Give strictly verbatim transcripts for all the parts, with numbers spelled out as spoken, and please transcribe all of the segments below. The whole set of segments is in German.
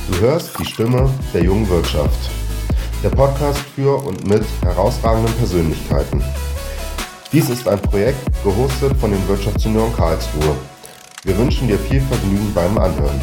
Du hörst die Stimme der jungen Wirtschaft. Der Podcast für und mit herausragenden Persönlichkeiten. Dies ist ein Projekt, gehostet von den Wirtschaftsjunioren Karlsruhe. Wir wünschen dir viel Vergnügen beim Anhören.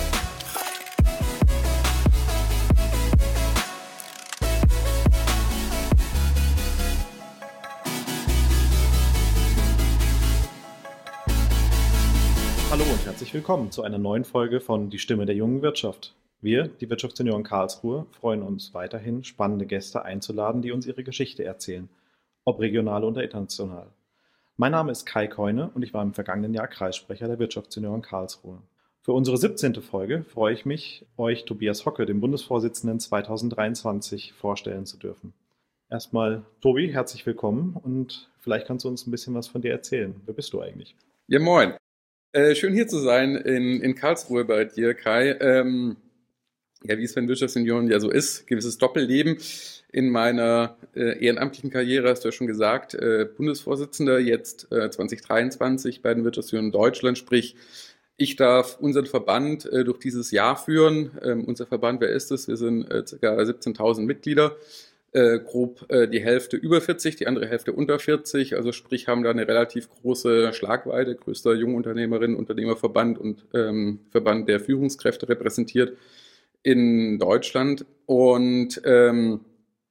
Hallo und herzlich willkommen zu einer neuen Folge von Die Stimme der jungen Wirtschaft. Wir, die Wirtschaftsjunioren Karlsruhe, freuen uns weiterhin, spannende Gäste einzuladen, die uns ihre Geschichte erzählen, ob regional oder international. Mein Name ist Kai Keune und ich war im vergangenen Jahr Kreissprecher der Wirtschaftsjunioren Karlsruhe. Für unsere siebzehnte Folge freue ich mich, euch Tobias Hocke, dem Bundesvorsitzenden zweitausenddreiundzwanzig, vorstellen zu dürfen. Erstmal, Tobi, herzlich willkommen und vielleicht kannst du uns ein bisschen was von dir erzählen. Wer bist du eigentlich? Ja, moin. Äh, schön hier zu sein in, in Karlsruhe bei dir, Kai. Ähm, ja, wie es bei den Wirtschaftsjunioren ja so ist, gewisses Doppelleben. In meiner äh, ehrenamtlichen Karriere, hast du ja schon gesagt, äh, Bundesvorsitzender, jetzt äh, zweitausenddreiundzwanzig bei den Wirtschaftsjunioren Deutschland, sprich, ich darf unseren Verband äh, durch dieses Jahr führen. Ähm, unser Verband, wer ist es? Wir sind äh, ca. siebzehntausend Mitglieder. Äh, grob äh, die Hälfte über vierzig, die andere Hälfte unter vierzig, also sprich haben da eine relativ große Schlagweite, größter Jungunternehmerinnen, Unternehmerverband und ähm, Verband der Führungskräfte repräsentiert in Deutschland und ähm,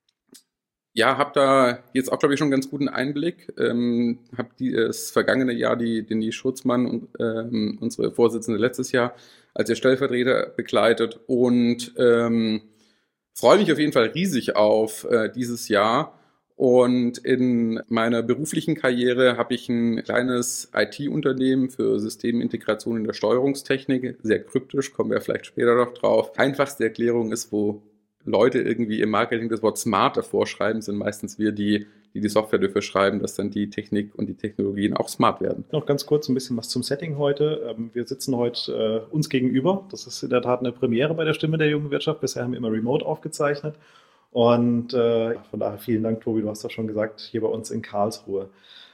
ja, habe da jetzt auch, glaube ich, schon einen ganz guten Einblick, ähm, habe das vergangene Jahr die Denise Schurzmann, und, ähm, unsere Vorsitzende letztes Jahr, als ihr Stellvertreter begleitet und ähm, freue mich auf jeden Fall riesig auf äh, dieses Jahr und in meiner beruflichen Karriere habe ich ein kleines I T-Unternehmen für Systemintegration in der Steuerungstechnik, sehr kryptisch, kommen wir vielleicht später noch drauf. Einfachste Erklärung ist, wo Leute irgendwie im Marketing das Wort smart davor schreiben, sind meistens wir, die die die Software dafür schreiben, dass dann die Technik und die Technologien auch smart werden. Noch ganz kurz ein bisschen was zum Setting heute. Wir sitzen heute äh, uns gegenüber. Das ist in der Tat eine Premiere bei der Stimme der jungen Wirtschaft. Bisher haben wir immer remote aufgezeichnet. Und äh, von daher vielen Dank, Tobi, du hast das schon gesagt, hier bei uns in Karlsruhe.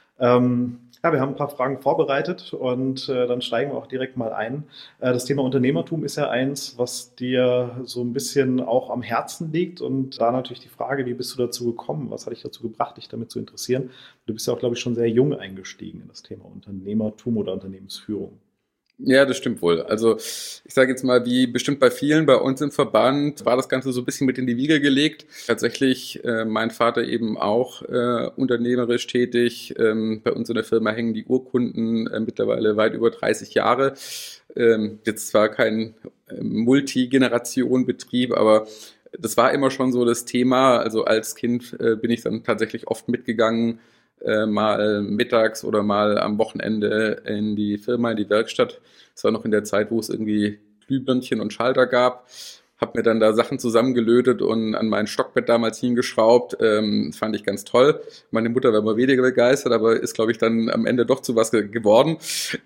Ähm, ja, wir haben ein paar Fragen vorbereitet und äh, dann steigen wir auch direkt mal ein. Äh, das Thema Unternehmertum ist ja eins, was dir so ein bisschen auch am Herzen liegt und da natürlich die Frage, wie bist du dazu gekommen? Was hat dich dazu gebracht, dich damit zu interessieren? Du bist ja auch, glaube ich, schon sehr jung eingestiegen in das Thema Unternehmertum oder Unternehmensführung. Ja, das stimmt wohl. Also ich sage jetzt mal, wie bestimmt bei vielen bei uns im Verband, war das Ganze so ein bisschen mit in die Wiege gelegt. Tatsächlich äh, mein Vater eben auch äh, unternehmerisch tätig. Ähm, bei uns in der Firma hängen die Urkunden äh, mittlerweile weit über dreißig Jahre. Ähm, jetzt zwar kein äh, Multigeneration-Betrieb, aber das war immer schon so das Thema. Also als Kind äh, bin ich dann tatsächlich oft mitgegangen, Äh, mal mittags oder mal am Wochenende in die Firma, in die Werkstatt. Das war noch in der Zeit, wo es irgendwie Glühbirnchen und Schalter gab. Hab mir dann da Sachen zusammengelötet und an mein Stockbett damals hingeschraubt. Ähm, fand ich ganz toll. Meine Mutter war immer weniger begeistert, aber ist, glaube ich, dann am Ende doch zu was ge- geworden.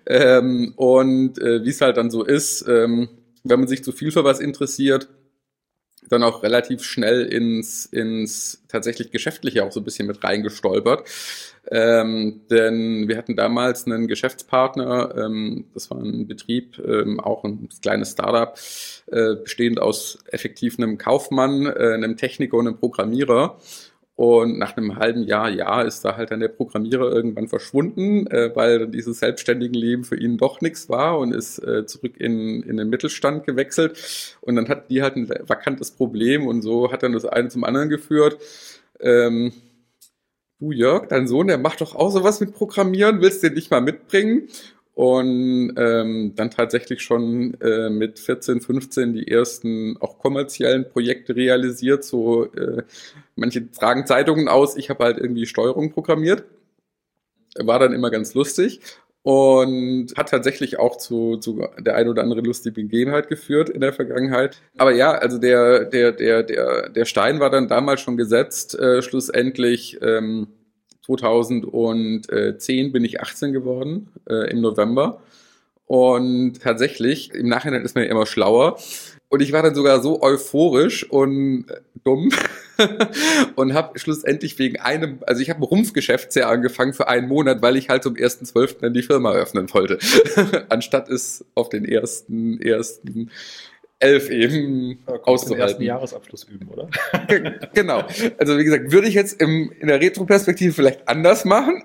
Ähm, und äh, wie es halt dann so ist, ähm, wenn man sich zu viel für was interessiert, dann auch relativ schnell ins, ins tatsächlich Geschäftliche auch so ein bisschen mit reingestolpert. Ähm, denn wir hatten damals einen Geschäftspartner, ähm, das war ein Betrieb, ähm, auch ein kleines Startup, äh, bestehend aus effektiv einem Kaufmann, äh, einem Techniker und einem Programmierer. Und nach einem halben Jahr, ja, ist da halt dann der Programmierer irgendwann verschwunden, äh, weil dann dieses selbstständige Leben für ihn doch nichts war und ist äh, zurück in, in den Mittelstand gewechselt. Und dann hatten die halt ein vakantes Problem und so hat dann das eine zum anderen geführt. Ähm, du Jörg, dein Sohn, der macht doch auch sowas mit Programmieren, willst du den nicht mal mitbringen? Und ähm, dann tatsächlich schon äh, mit vierzehn, fünfzehn die ersten auch kommerziellen Projekte realisiert. So äh, manche tragen Zeitungen aus, ich habe halt irgendwie Steuerung programmiert. War dann immer ganz lustig und hat tatsächlich auch zu, zu der ein oder anderen lustigen Begebenheit geführt in der Vergangenheit. Aber ja, also der der der der der Stein war dann damals schon gesetzt. Äh, schlussendlich ähm, zweitausendzehn bin ich achtzehn geworden, äh, im November. Und tatsächlich, im Nachhinein ist man ja immer schlauer. Und ich war dann sogar so euphorisch und äh, dumm und habe schlussendlich wegen einem, also ich habe ein Rumpfgeschäftsjahr angefangen für einen Monat, weil ich halt zum ersten zwölften dann die Firma eröffnen wollte. Anstatt es auf den ersten, ersten elf eben auszuhalten. Den ersten Jahresabschluss üben, oder? Genau. Also wie gesagt, würde ich jetzt im, in der Retroperspektive vielleicht anders machen.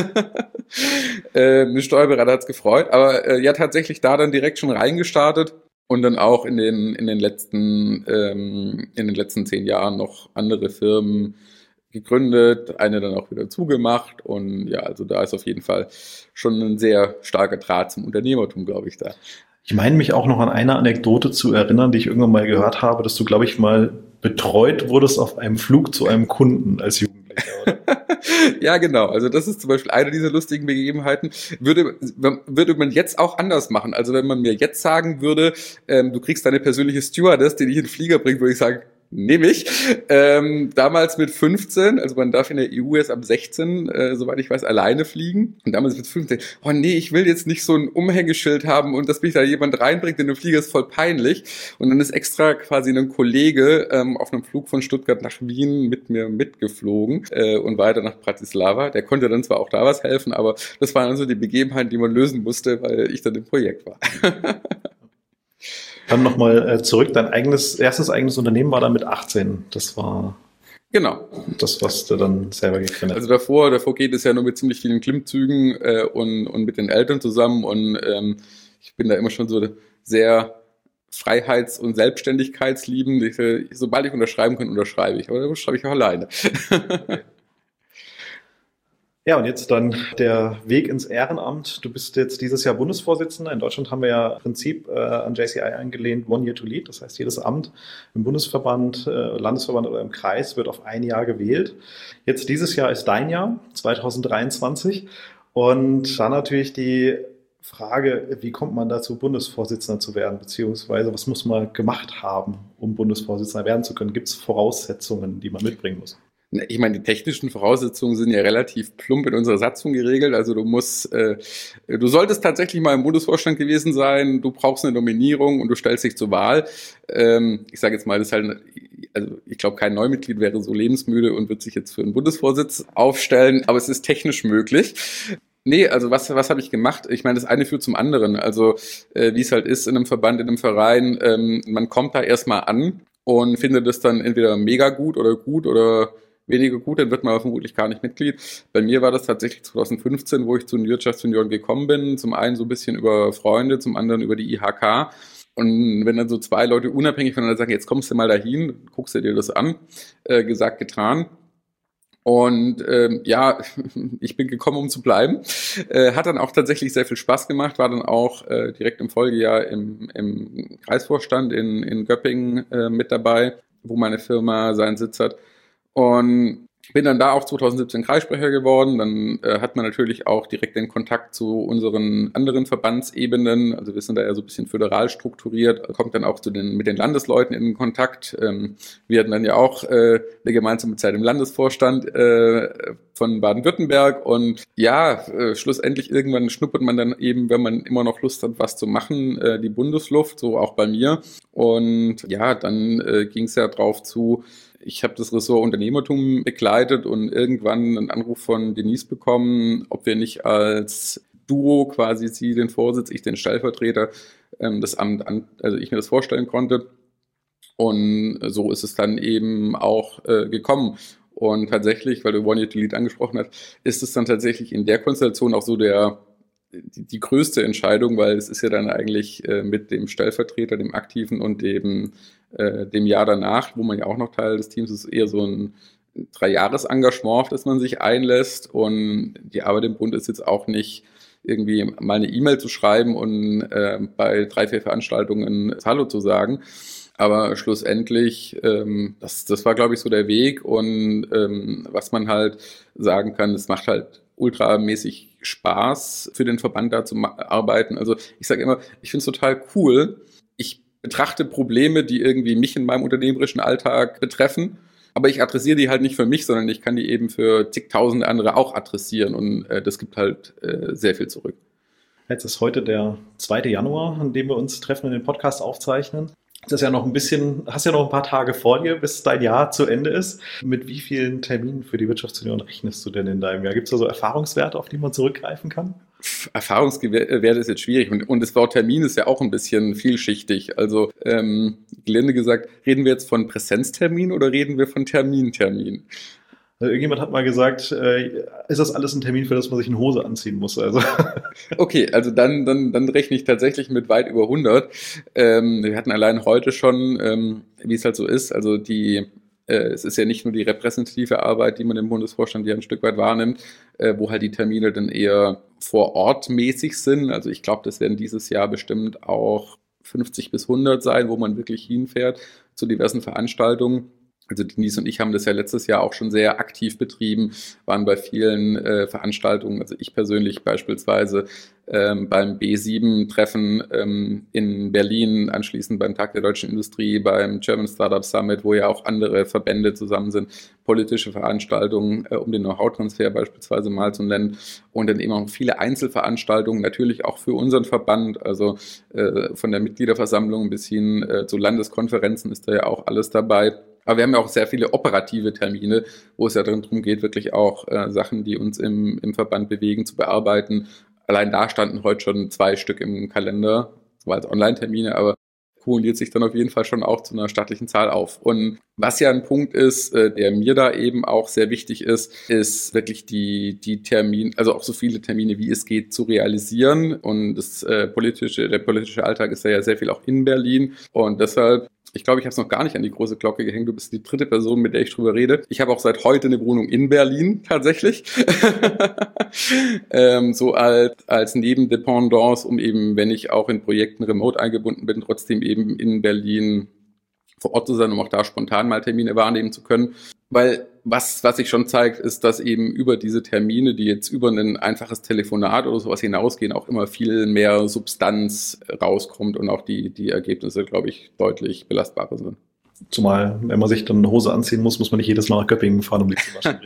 äh, ein Steuerberater hat's gefreut, aber äh, ja, tatsächlich da dann direkt schon reingestartet und dann auch in den in den letzten ähm, in den letzten zehn Jahren noch andere Firmen gegründet, eine dann auch wieder zugemacht und ja, also da ist auf jeden Fall schon ein sehr starker Draht zum Unternehmertum, glaube ich, da. Ich meine mich auch noch an eine Anekdote zu erinnern, die ich irgendwann mal gehört habe, dass du, glaube ich, mal betreut wurdest auf einem Flug zu einem Kunden als Jugendlicher, oder? Ja, genau. Also das ist zum Beispiel eine dieser lustigen Begebenheiten. Würde, würde man jetzt auch anders machen. Also wenn man mir jetzt sagen würde, ähm, du kriegst deine persönliche Stewardess, die dich in den Flieger bringt, würde ich sagen, nehme ich. Ähm, damals mit fünfzehn, also man darf in der E U erst ab sechzehn, äh, soweit ich weiß, alleine fliegen. Und damals mit fünfzehn, oh nee, ich will jetzt nicht so ein Umhängeschild haben und dass mich da jemand reinbringt in den Flieger, ist voll peinlich. Und dann ist extra quasi ein Kollege ähm, auf einem Flug von Stuttgart nach Wien mit mir mitgeflogen äh, und weiter nach Bratislava. Der konnte dann zwar auch da was helfen, aber das waren also die Begebenheiten, die man lösen musste, weil ich dann im Projekt war. Dann nochmal zurück, dein eigenes, erstes eigenes Unternehmen war dann mit achtzehn. Das war genau das, was du dann selber gegründet hast. Also davor, davor geht es ja nur mit ziemlich vielen Klimmzügen äh, und, und mit den Eltern zusammen und ähm, ich bin da immer schon so sehr Freiheits- und Selbstständigkeitsliebend. Ich, äh, sobald ich unterschreiben kann, unterschreibe ich, aber dann schreibe ich auch alleine. Okay. Ja, und jetzt dann der Weg ins Ehrenamt. Du bist jetzt dieses Jahr Bundesvorsitzender. In Deutschland haben wir ja im Prinzip äh, an J C I angelehnt One Year to Lead. Das heißt, jedes Amt im Bundesverband, äh, Landesverband oder im Kreis wird auf ein Jahr gewählt. Jetzt dieses Jahr ist dein Jahr, zwanzig dreiundzwanzig. Und dann natürlich die Frage, wie kommt man dazu, Bundesvorsitzender zu werden? Beziehungsweise, was muss man gemacht haben, um Bundesvorsitzender werden zu können? Gibt es Voraussetzungen, die man mitbringen muss? Ich meine, die technischen Voraussetzungen sind ja relativ plump in unserer Satzung geregelt. Also du musst, äh, du solltest tatsächlich mal im Bundesvorstand gewesen sein. Du brauchst eine Nominierung und du stellst dich zur Wahl. Ähm, ich sage jetzt mal, das ist halt, also ich glaube, kein Neumitglied wäre so lebensmüde und wird sich jetzt für einen Bundesvorsitz aufstellen. Aber es ist technisch möglich. Nee, also was was habe ich gemacht? Ich meine, das eine führt zum anderen. Also äh, wie es halt ist in einem Verband, in einem Verein, ähm, man kommt da erstmal an und findet das dann entweder mega gut oder gut oder weniger gut, dann wird man vermutlich gar nicht Mitglied. Bei mir war das tatsächlich zwanzig fünfzehn, wo ich zu den Wirtschaftsjunioren gekommen bin. Zum einen so ein bisschen über Freunde, zum anderen über die I H K. Und wenn dann so zwei Leute unabhängig voneinander sagen, jetzt kommst du mal dahin, guckst du dir das an, äh, gesagt, getan. Und ähm, ja, ich bin gekommen, um zu bleiben. Äh, hat dann auch tatsächlich sehr viel Spaß gemacht, war dann auch äh, direkt im Folgejahr im, im Kreisvorstand in, in Göppingen äh, mit dabei, wo meine Firma seinen Sitz hat. Und bin dann da auch zwanzig siebzehn Kreissprecher geworden. Dann äh, hat man natürlich auch direkt den Kontakt zu unseren anderen Verbandsebenen. Also wir sind da ja so ein bisschen föderal strukturiert. Kommt dann auch zu den, mit den Landesleuten in Kontakt. Ähm, wir hatten dann ja auch äh, eine gemeinsame Zeit im Landesvorstand äh, von Baden-Württemberg. Und ja, äh, schlussendlich irgendwann schnuppert man dann eben, wenn man immer noch Lust hat, was zu machen, äh, die Bundesluft, so auch bei mir. Und ja, dann äh, ging es ja drauf zu, ich habe das Ressort Unternehmertum begleitet und irgendwann einen Anruf von Denise bekommen, ob wir nicht als Duo, quasi sie den Vorsitz, ich den Stellvertreter, ähm, das Amt an, also ich mir das vorstellen konnte. Und so ist es dann eben auch äh, gekommen. Und tatsächlich, weil du One Year to Lead angesprochen hast, ist es dann tatsächlich in der Konstellation auch so der die, die größte Entscheidung, weil es ist ja dann eigentlich äh, mit dem Stellvertreter, dem Aktiven und dem äh, dem Jahr danach, wo man ja auch noch Teil des Teams ist, eher so ein Drei-Jahres-Engagement, auf das man sich einlässt. Und die Arbeit im Bund ist jetzt auch nicht irgendwie mal eine E-Mail zu schreiben und äh, bei drei, vier Veranstaltungen Hallo zu sagen. Aber schlussendlich, ähm, das, das war, glaube ich, so der Weg. Und ähm, was man halt sagen kann, es macht halt ultramäßig Spaß, für den Verband da zu arbeiten. Also ich sage immer, ich finde es total cool. Ich betrachte Probleme, die irgendwie mich in meinem unternehmerischen Alltag betreffen, aber ich adressiere die halt nicht für mich, sondern ich kann die eben für zigtausende andere auch adressieren und äh, das gibt halt äh, sehr viel zurück. Jetzt ist heute der zweite Januar, an dem wir uns treffen und den Podcast aufzeichnen. Das ist ja noch ein bisschen, hast ja noch ein paar Tage vor dir, bis dein Jahr zu Ende ist. Mit wie vielen Terminen für die Wirtschaftsunion rechnest du denn in deinem Jahr? Gibt es da so Erfahrungswerte, auf die man zurückgreifen kann? Erfahrungswert ist jetzt schwierig und, und das Wort Termin ist ja auch ein bisschen vielschichtig. Also ähm, gelinde gesagt, reden wir jetzt von Präsenztermin oder reden wir von Termintermin? Irgendjemand hat mal gesagt, äh, ist das alles ein Termin, für das man sich eine Hose anziehen muss? Also. Okay, also dann, dann, dann rechne ich tatsächlich mit weit über hundert. Ähm, wir hatten allein heute schon, ähm, wie es halt so ist, also die es ist ja nicht nur die repräsentative Arbeit, die man im Bundesvorstand ja ein Stück weit wahrnimmt, äh, wo halt die Termine dann eher vor Ort mäßig sind. Also ich glaube, das werden dieses Jahr bestimmt auch fünfzig bis hundert sein, wo man wirklich hinfährt zu diversen Veranstaltungen. Also Denise und ich haben das ja letztes Jahr auch schon sehr aktiv betrieben, waren bei vielen äh, Veranstaltungen, also ich persönlich beispielsweise ähm, beim B sieben Treffen ähm, in Berlin, anschließend beim Tag der Deutschen Industrie, beim German Startup Summit, wo ja auch andere Verbände zusammen sind, politische Veranstaltungen, äh, um den Know-how-Transfer beispielsweise mal zu nennen und dann eben auch viele Einzelveranstaltungen, natürlich auch für unseren Verband, also äh, von der Mitgliederversammlung bis hin äh, zu Landeskonferenzen ist da ja auch alles dabei. Aber wir haben ja auch sehr viele operative Termine, wo es ja darum geht, wirklich auch äh, Sachen, die uns im, im Verband bewegen, zu bearbeiten. Allein da standen heute schon zwei Stück im Kalender, zwar als Online-Termine, aber kumuliert sich dann auf jeden Fall schon auch zu einer stattlichen Zahl auf. Und was ja ein Punkt ist, äh, der mir da eben auch sehr wichtig ist, ist wirklich die, die Termine, also auch so viele Termine, wie es geht, zu realisieren. Und das äh, politische, der politische Alltag ist ja sehr viel auch in Berlin. Und deshalb, ich glaube, ich habe es noch gar nicht an die große Glocke gehängt. Du bist die dritte Person, mit der ich drüber rede. Ich habe auch seit heute eine Wohnung in Berlin, tatsächlich. ähm, so als, als Nebendependance, um eben, wenn ich auch in Projekten remote eingebunden bin, trotzdem eben in Berlin vor Ort zu sein, um auch da spontan mal Termine wahrnehmen zu können. Weil was, was sich schon zeigt, ist, dass eben über diese Termine, die jetzt über ein einfaches Telefonat oder sowas hinausgehen, auch immer viel mehr Substanz rauskommt und auch die, die Ergebnisse, glaube ich, deutlich belastbarer sind. Zumal, wenn man sich dann eine Hose anziehen muss, muss man nicht jedes Mal nach Göppingen fahren, um die zu waschen.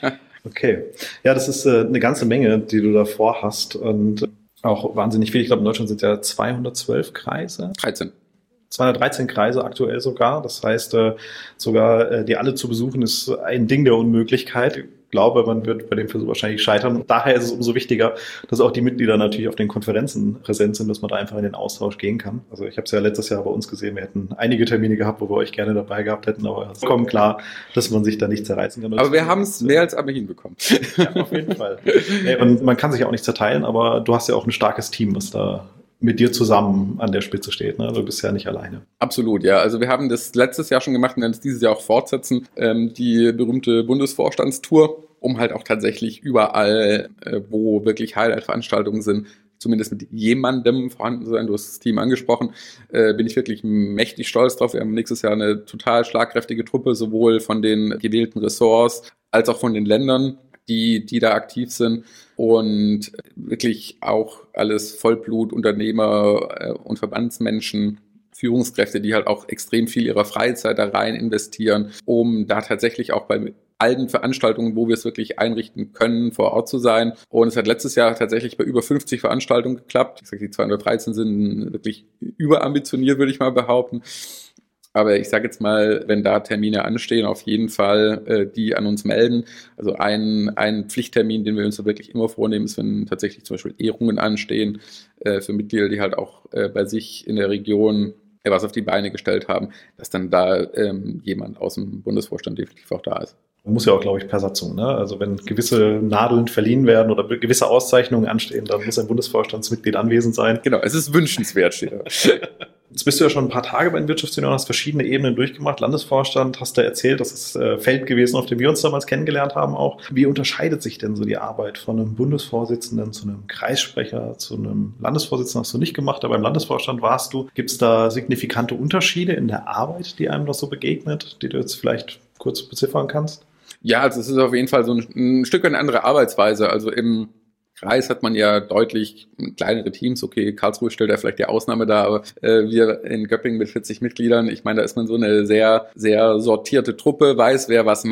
Okay. Ja, das ist äh, eine ganze Menge, die du da vorhast und auch wahnsinnig viel. Ich glaube, in Deutschland sind ja zweihundertzwölf Kreise. dreizehn. zweihundertreizehn Kreise aktuell sogar. Das heißt, äh, sogar äh, die alle zu besuchen, ist ein Ding der Unmöglichkeit. Ich glaube, man wird bei dem Versuch wahrscheinlich scheitern. Und daher ist es umso wichtiger, dass auch die Mitglieder natürlich auf den Konferenzen präsent sind, dass man da einfach in den Austausch gehen kann. Also ich habe es ja letztes Jahr bei uns gesehen. Wir hätten einige Termine gehabt, wo wir euch gerne dabei gehabt hätten, aber es ist vollkommen klar, dass man sich da nicht zerreißen kann. Aber wir haben es mehr als aber hinbekommen. Ja, auf jeden Fall. Nee, und man kann sich auch nicht zerteilen, aber du hast ja auch ein starkes Team, was da mit dir zusammen an der Spitze steht. Ne? Du bist ja nicht alleine. Absolut, ja. Also wir haben das letztes Jahr schon gemacht und werden es dieses Jahr auch fortsetzen. Ähm, die berühmte Bundesvorstandstour, um halt auch tatsächlich überall, äh, wo wirklich Highlight-Veranstaltungen sind, zumindest mit jemandem vorhanden zu sein. Du hast das Team angesprochen. Äh, bin ich wirklich mächtig stolz drauf. Wir haben nächstes Jahr eine total schlagkräftige Truppe, sowohl von den gewählten Ressorts als auch von den Ländern, die, die da aktiv sind und wirklich auch alles Vollblut-Unternehmer äh, und Verbandsmenschen, Führungskräfte, die halt auch extrem viel ihrer Freizeit da rein investieren, um da tatsächlich auch bei allen Veranstaltungen, wo wir es wirklich einrichten können, vor Ort zu sein. Und es hat letztes Jahr tatsächlich bei über fünfzig Veranstaltungen geklappt. Ich sage, die zweihundertdreizehn sind wirklich überambitioniert, würde ich mal behaupten. Aber ich sage jetzt mal, wenn da Termine anstehen, auf jeden Fall äh, die an uns melden. Also ein, ein Pflichttermin, den wir uns da wirklich immer vornehmen, ist, wenn tatsächlich zum Beispiel Ehrungen anstehen äh, für Mitglieder, die halt auch äh, bei sich in der Region äh, was auf die Beine gestellt haben, dass dann da ähm, jemand aus dem Bundesvorstand definitiv auch da ist. Man muss ja auch, glaube ich, per Satzung, ne? Also wenn gewisse Nadeln verliehen werden oder gewisse Auszeichnungen anstehen, dann muss ein Bundesvorstandsmitglied anwesend sein. Genau, es ist wünschenswert, steht da. Jetzt bist du ja schon ein paar Tage bei den Wirtschaftsunion, hast verschiedene Ebenen durchgemacht. Landesvorstand, hast du erzählt, das ist äh, Feld gewesen, auf dem wir uns damals kennengelernt haben auch. Wie unterscheidet sich denn so die Arbeit von einem Bundesvorsitzenden zu einem Kreissprecher, zu einem Landesvorsitzenden? Hast du nicht gemacht, aber beim Landesvorstand warst du. Gibt es da signifikante Unterschiede in der Arbeit, die einem noch so begegnet, die du jetzt vielleicht kurz beziffern kannst? Ja, also es ist auf jeden Fall so ein, ein Stück eine andere Arbeitsweise. Also im Kreis hat man ja deutlich kleinere Teams. Okay, Karlsruhe stellt ja vielleicht die Ausnahme dar, aber äh, wir in Göppingen mit vierzig Mitgliedern, ich meine, da ist man so eine sehr, sehr sortierte Truppe, weiß, wer was macht.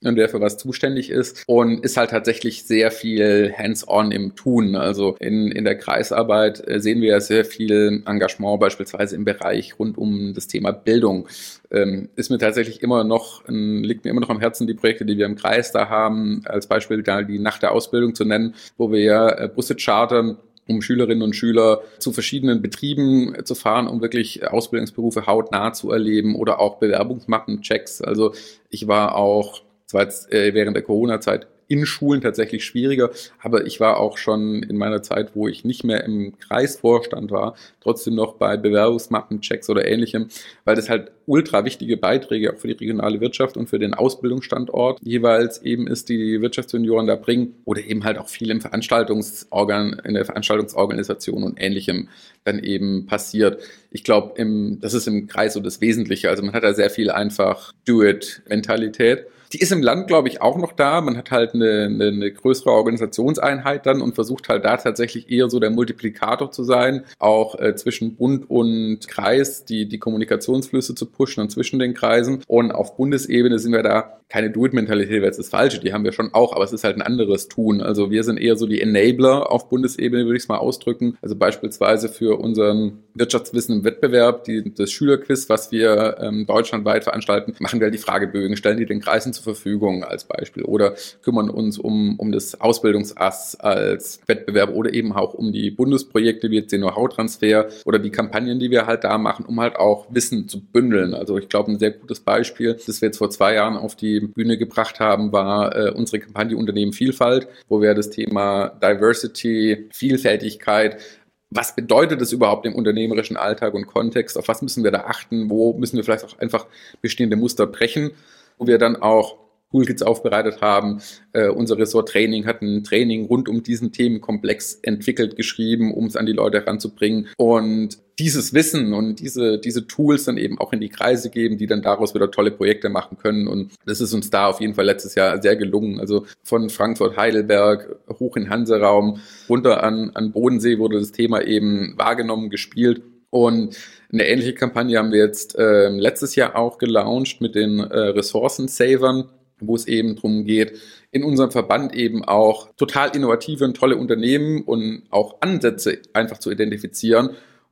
und wer für was zuständig ist und ist halt tatsächlich sehr viel hands-on im Tun. Also in, in der Kreisarbeit sehen wir ja sehr viel Engagement beispielsweise im Bereich rund um das Thema Bildung. Ähm, ist mir tatsächlich immer noch, liegt mir immer noch am Herzen, die Projekte, die wir im Kreis da haben, als Beispiel da die Nacht der Ausbildung zu nennen, wo wir ja Busse chartern, um Schülerinnen und Schüler zu verschiedenen Betrieben zu fahren, um wirklich Ausbildungsberufe hautnah zu erleben oder auch Bewerbungsmappenchecks. Also ich war auch, das war jetzt während der Corona-Zeit in Schulen tatsächlich schwieriger, aber ich war auch schon in meiner Zeit, wo ich nicht mehr im Kreisvorstand war, trotzdem noch bei Bewerbungsmappenchecks oder Ähnlichem, weil das halt ultra wichtige Beiträge auch für die regionale Wirtschaft und für den Ausbildungsstandort jeweils eben ist, die die Wirtschaftsjunioren da bringen oder eben halt auch viel im Veranstaltungsorgan, in der Veranstaltungsorganisation und Ähnlichem dann eben passiert. Ich glaube, das ist im Kreis so das Wesentliche. Also man hat da sehr viel einfach Do-it-Mentalität. Die ist im Land, glaube ich, auch noch da. Man hat halt eine, eine, eine größere Organisationseinheit dann und versucht halt da tatsächlich eher so der Multiplikator zu sein, auch äh, zwischen Bund und Kreis die, die Kommunikationsflüsse zu pushen und zwischen den Kreisen. Und auf Bundesebene sind wir da keine Do-it-Mentalität, wäre jetzt das Falsche, die haben wir schon auch, aber es ist halt ein anderes Tun. Also wir sind eher so die Enabler auf Bundesebene, würde ich es mal ausdrücken. Also beispielsweise für unseren Wirtschaftswissen im Wettbewerb, die, das Schülerquiz, was wir ähm, deutschlandweit veranstalten, machen wir halt die Fragebögen, stellen die den Kreisen zur Verfügung als Beispiel oder kümmern uns um, um das Ausbildungsass als Wettbewerb oder eben auch um die Bundesprojekte wie jetzt den Know-how-Transfer oder die Kampagnen, die wir halt da machen, um halt auch Wissen zu bündeln. Also ich glaube, ein sehr gutes Beispiel, das wir jetzt vor zwei Jahren auf die Bühne gebracht haben, war äh, unsere Kampagne Unternehmen Vielfalt, wo wir das Thema Diversity, Vielfältigkeit, was bedeutet es überhaupt im unternehmerischen Alltag und Kontext, auf was müssen wir da achten, wo müssen wir vielleicht auch einfach bestehende Muster brechen, wo wir dann auch Toolkits aufbereitet haben. Äh, unser Ressort Training hat ein Training rund um diesen Themenkomplex entwickelt, geschrieben, um es an die Leute heranzubringen. Und dieses Wissen und diese, diese Tools dann eben auch in die Kreise geben, die dann daraus wieder tolle Projekte machen können. Und das ist uns da auf jeden Fall letztes Jahr sehr gelungen. Also von Frankfurt, Heidelberg, hoch in Hanseraum, runter an, an Bodensee wurde das Thema eben wahrgenommen, gespielt. Und eine ähnliche Kampagne haben wir jetzt äh, letztes Jahr auch gelauncht mit den äh, Ressourcensavern, wo es eben darum geht, in unserem Verband eben auch total innovative und tolle Unternehmen und auch Ansätze einfach zu identifizieren,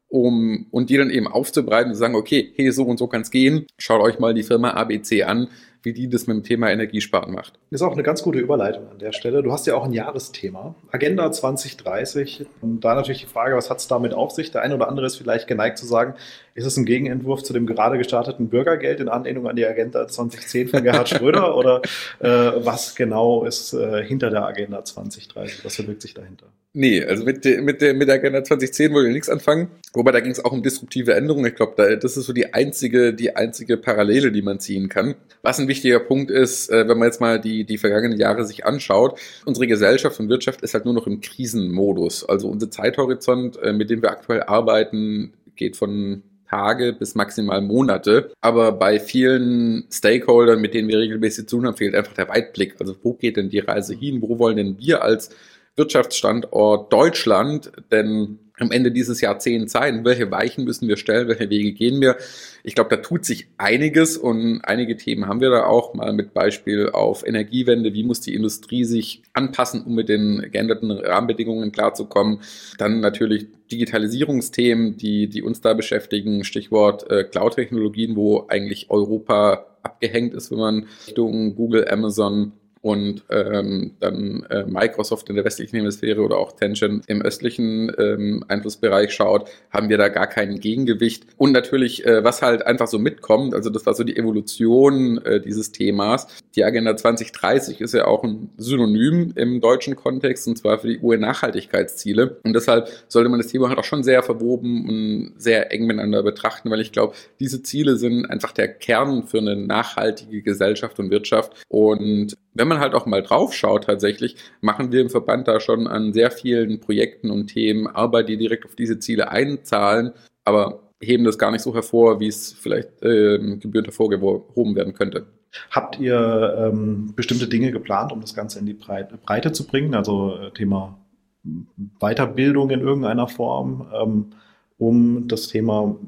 um und die dann eben aufzubereiten und zu sagen, okay, hey, so und so kann es gehen, schaut euch mal die Firma A B C an, wie die das mit dem Thema Energiesparen macht. Das ist auch eine ganz gute Überleitung an der Stelle. Du hast ja auch ein Jahresthema, Agenda zwanzig dreißig. Und da natürlich die Frage, was hat es damit auf sich? Der eine oder andere ist vielleicht geneigt zu sagen, ist es ein Gegenentwurf zu dem gerade gestarteten Bürgergeld in Anlehnung an die Agenda zwanzig zehn von Gerhard Schröder? Oder äh, was genau ist äh, hinter der Agenda zwanzig dreißig? Was verbirgt sich dahinter? Nee, also mit der, mit der, mit der Agenda zwanzig zehn wollen wir nichts anfangen. Wobei, da ging es auch um disruptive Änderungen. Ich glaube, da, das ist so die einzige, die einzige Parallele, die man ziehen kann. Was ein wichtiger Punkt ist, wenn man jetzt mal die, die vergangenen Jahre sich anschaut, unsere Gesellschaft und Wirtschaft ist halt nur noch im Krisenmodus. Also unser Zeithorizont, mit dem wir aktuell arbeiten, geht von Tage bis maximal Monate. Aber bei vielen Stakeholdern, mit denen wir regelmäßig zu tun haben, fehlt einfach der Weitblick. Also wo geht denn die Reise hin? Wo wollen denn wir als Wirtschaftsstandort Deutschland denn am Ende dieses Jahrzehnts sein? Welche Weichen müssen wir stellen? Welche Wege gehen wir? Ich glaube, da tut sich einiges und einige Themen haben wir da auch mal mit Beispiel auf Energiewende. Wie muss die Industrie sich anpassen, um mit den geänderten Rahmenbedingungen klarzukommen? Dann natürlich Digitalisierungsthemen, die, die uns da beschäftigen. Stichwort äh, Cloud-Technologien, wo eigentlich Europa abgehängt ist, wenn man Richtung Google, Amazon und ähm, dann äh, Microsoft in der westlichen Hemisphäre oder auch Tencent im östlichen ähm, Einflussbereich schaut, haben wir da gar kein Gegengewicht. Und natürlich, äh, was halt einfach so mitkommt, also das war so die Evolution äh, dieses Themas. Die Agenda zwanzig dreißig ist ja auch ein Synonym im deutschen Kontext, und zwar für die U N-Nachhaltigkeitsziele. Und deshalb sollte man das Thema halt auch schon sehr verwoben und sehr eng miteinander betrachten, weil ich glaube, diese Ziele sind einfach der Kern für eine nachhaltige Gesellschaft und Wirtschaft. Und wenn man halt auch mal drauf schaut, tatsächlich, machen wir im Verband da schon an sehr vielen Projekten und Themen Arbeit, die direkt auf diese Ziele einzahlen, aber heben das gar nicht so hervor, wie es vielleicht äh, gebührend hervorgehoben werden könnte. Habt ihr ähm, bestimmte Dinge geplant, um das Ganze in die Breite, Breite zu bringen? Also äh, Thema Weiterbildung in irgendeiner Form, ähm, um das Thema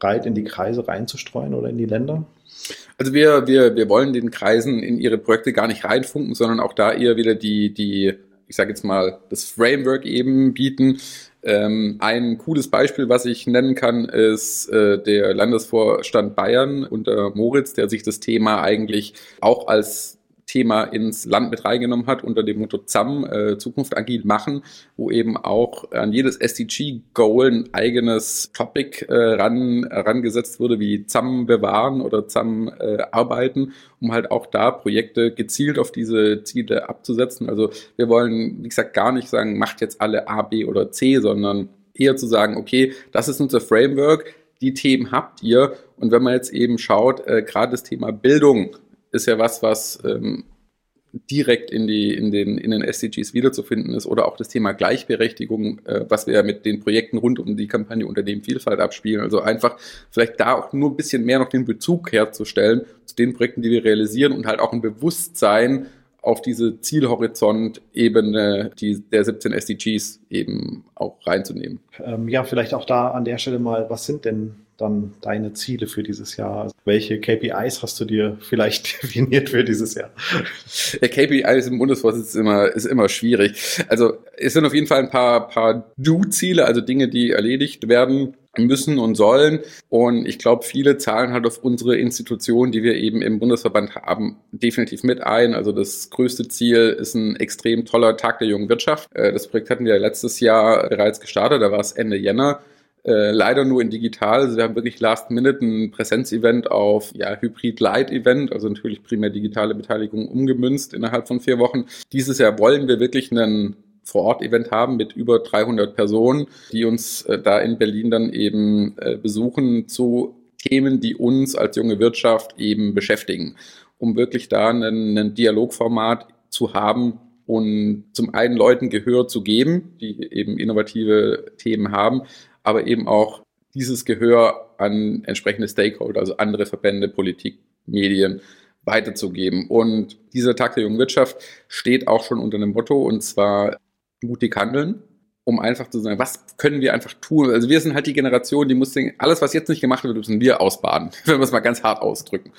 breit in die Kreise reinzustreuen oder in die Länder? Also wir, wir, wir wollen den Kreisen in ihre Projekte gar nicht reinfunken, sondern auch da eher wieder die, die, ich sage jetzt mal, das Framework eben bieten. Ähm, ein cooles Beispiel, was ich nennen kann, ist äh, der Landesvorstand Bayern unter Moritz, der sich das Thema eigentlich auch als Thema ins Land mit reingenommen hat unter dem Motto Z A M, äh, Zukunft agil machen, wo eben auch an jedes S D G-Goal ein eigenes Topic äh, ran, rangesetzt wurde, wie Z A M bewahren oder Z A M äh, arbeiten, um halt auch da Projekte gezielt auf diese Ziele abzusetzen. Also wir wollen, wie gesagt, gar nicht sagen, macht jetzt alle A, B oder C, sondern eher zu sagen, okay, das ist unser Framework, die Themen habt ihr. Und wenn man jetzt eben schaut, äh, gerade das Thema Bildung ist ja was, was ähm, direkt in die in den in den S D Gs wiederzufinden ist, oder auch das Thema Gleichberechtigung, äh, was wir ja mit den Projekten rund um die Kampagne Unternehmenvielfalt abspielen. Also einfach vielleicht da auch nur ein bisschen mehr noch den Bezug herzustellen zu den Projekten, die wir realisieren, und halt auch ein Bewusstsein auf diese Zielhorizont-Ebene die, der siebzehn S D Gs eben auch reinzunehmen. Ähm, ja, vielleicht auch da an der Stelle mal, was sind denn dann deine Ziele für dieses Jahr? Welche K P Is hast du dir vielleicht definiert für dieses Jahr? Der K P Is im Bundesvorsitz ist immer, ist immer schwierig. Also es sind auf jeden Fall ein paar, paar Do-Ziele, also Dinge, die erledigt werden müssen und sollen. Und ich glaube, viele zahlen halt auf unsere Institution, die wir eben im Bundesverband haben, definitiv mit ein. Also das größte Ziel ist ein extrem toller Tag der jungen Wirtschaft. Das Projekt hatten wir letztes Jahr bereits gestartet, da war es Ende Jänner. Äh, leider nur in digital. Also wir haben wirklich last minute ein Präsenzevent auf ja, Hybrid-Light-Event, also natürlich primär digitale Beteiligung umgemünzt innerhalb von vier Wochen. Dieses Jahr wollen wir wirklich einen Vor-Ort-Event haben mit über dreihundert Personen, die uns äh, da in Berlin dann eben äh, besuchen zu Themen, die uns als junge Wirtschaft eben beschäftigen, um wirklich da einen, einen Dialogformat zu haben und zum einen Leuten Gehör zu geben, die eben innovative Themen haben, aber eben auch dieses Gehör an entsprechende Stakeholder, also andere Verbände, Politik, Medien, weiterzugeben. Und dieser Tag der jungen Wirtschaft steht auch schon unter einem Motto, und zwar mutig handeln, um einfach zu sagen, was können wir einfach tun? Also wir sind halt die Generation, die muss denken, alles, was jetzt nicht gemacht wird, müssen wir ausbaden, wenn wir es mal ganz hart ausdrücken.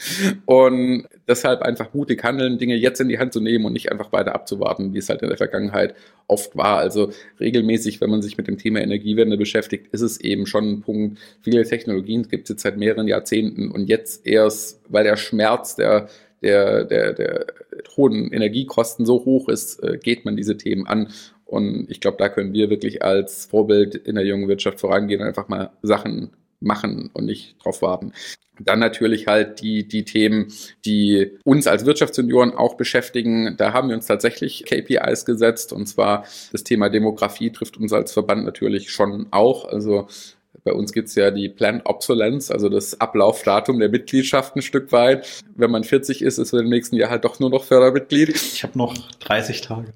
Und deshalb einfach mutig handeln, Dinge jetzt in die Hand zu nehmen und nicht einfach weiter abzuwarten, wie es halt in der Vergangenheit oft war. Also regelmäßig, wenn man sich mit dem Thema Energiewende beschäftigt, ist es eben schon ein Punkt. Viele Technologien gibt es jetzt seit mehreren Jahrzehnten, und jetzt erst, weil der Schmerz der der, der, der hohen Energiekosten so hoch ist, geht man diese Themen an. Und ich glaube, da können wir wirklich als Vorbild in der jungen Wirtschaft vorangehen und einfach mal Sachen machen und nicht drauf warten. Dann natürlich halt die, die Themen, die uns als Wirtschaftssenioren auch beschäftigen. Da haben wir uns tatsächlich K P Is gesetzt, und zwar das Thema Demografie trifft uns als Verband natürlich schon auch. Also bei uns gibt es ja die Planned Obsolescence, also das Ablaufdatum der Mitgliedschaft ein Stück weit. Wenn man vierzig ist, ist man im nächsten Jahr halt doch nur noch Fördermitglied. Ich habe noch dreißig Tage.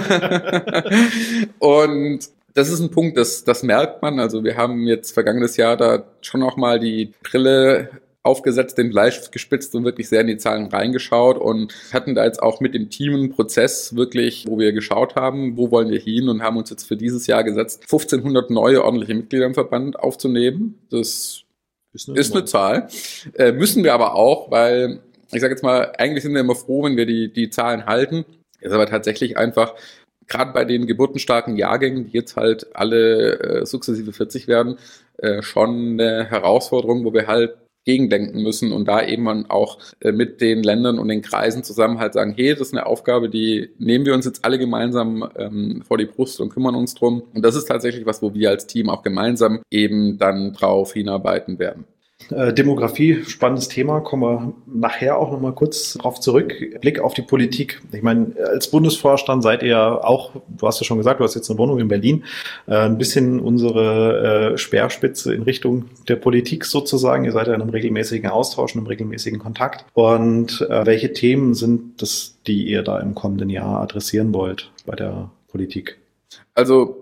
Und das ist ein Punkt, das, das merkt man. Also wir haben jetzt vergangenes Jahr da schon auch mal die Brille aufgesetzt, den Bleistift gespitzt und wirklich sehr in die Zahlen reingeschaut, und hatten da jetzt auch mit dem Team einen Prozess wirklich, wo wir geschaut haben, wo wollen wir hin, und haben uns jetzt für dieses Jahr gesetzt, fünfzehnhundert neue ordentliche Mitglieder im Verband aufzunehmen. Das ist eine, ist eine Zahl. Äh, müssen wir aber auch, weil, ich sage jetzt mal, eigentlich sind wir immer froh, wenn wir die, die Zahlen halten. Ist aber tatsächlich einfach, gerade bei den geburtenstarken Jahrgängen, die jetzt halt alle äh, sukzessive vierzig werden, äh, schon eine Herausforderung, wo wir halt gegendenken müssen und da eben auch äh, mit den Ländern und den Kreisen zusammen halt sagen, hey, das ist eine Aufgabe, die nehmen wir uns jetzt alle gemeinsam ähm, vor die Brust und kümmern uns drum. Und das ist tatsächlich was, wo wir als Team auch gemeinsam eben dann drauf hinarbeiten werden. Äh, Demografie, spannendes Thema, kommen wir nachher auch nochmal kurz drauf zurück. Blick auf die Politik. Ich meine, als Bundesvorstand seid ihr auch, du hast ja schon gesagt, du hast jetzt eine Wohnung in Berlin, äh, ein bisschen unsere äh, Speerspitze in Richtung der Politik sozusagen. Ihr seid ja in einem regelmäßigen Austausch, in einem regelmäßigen Kontakt. Und äh, welche Themen sind das, die ihr da im kommenden Jahr adressieren wollt bei der Politik? Also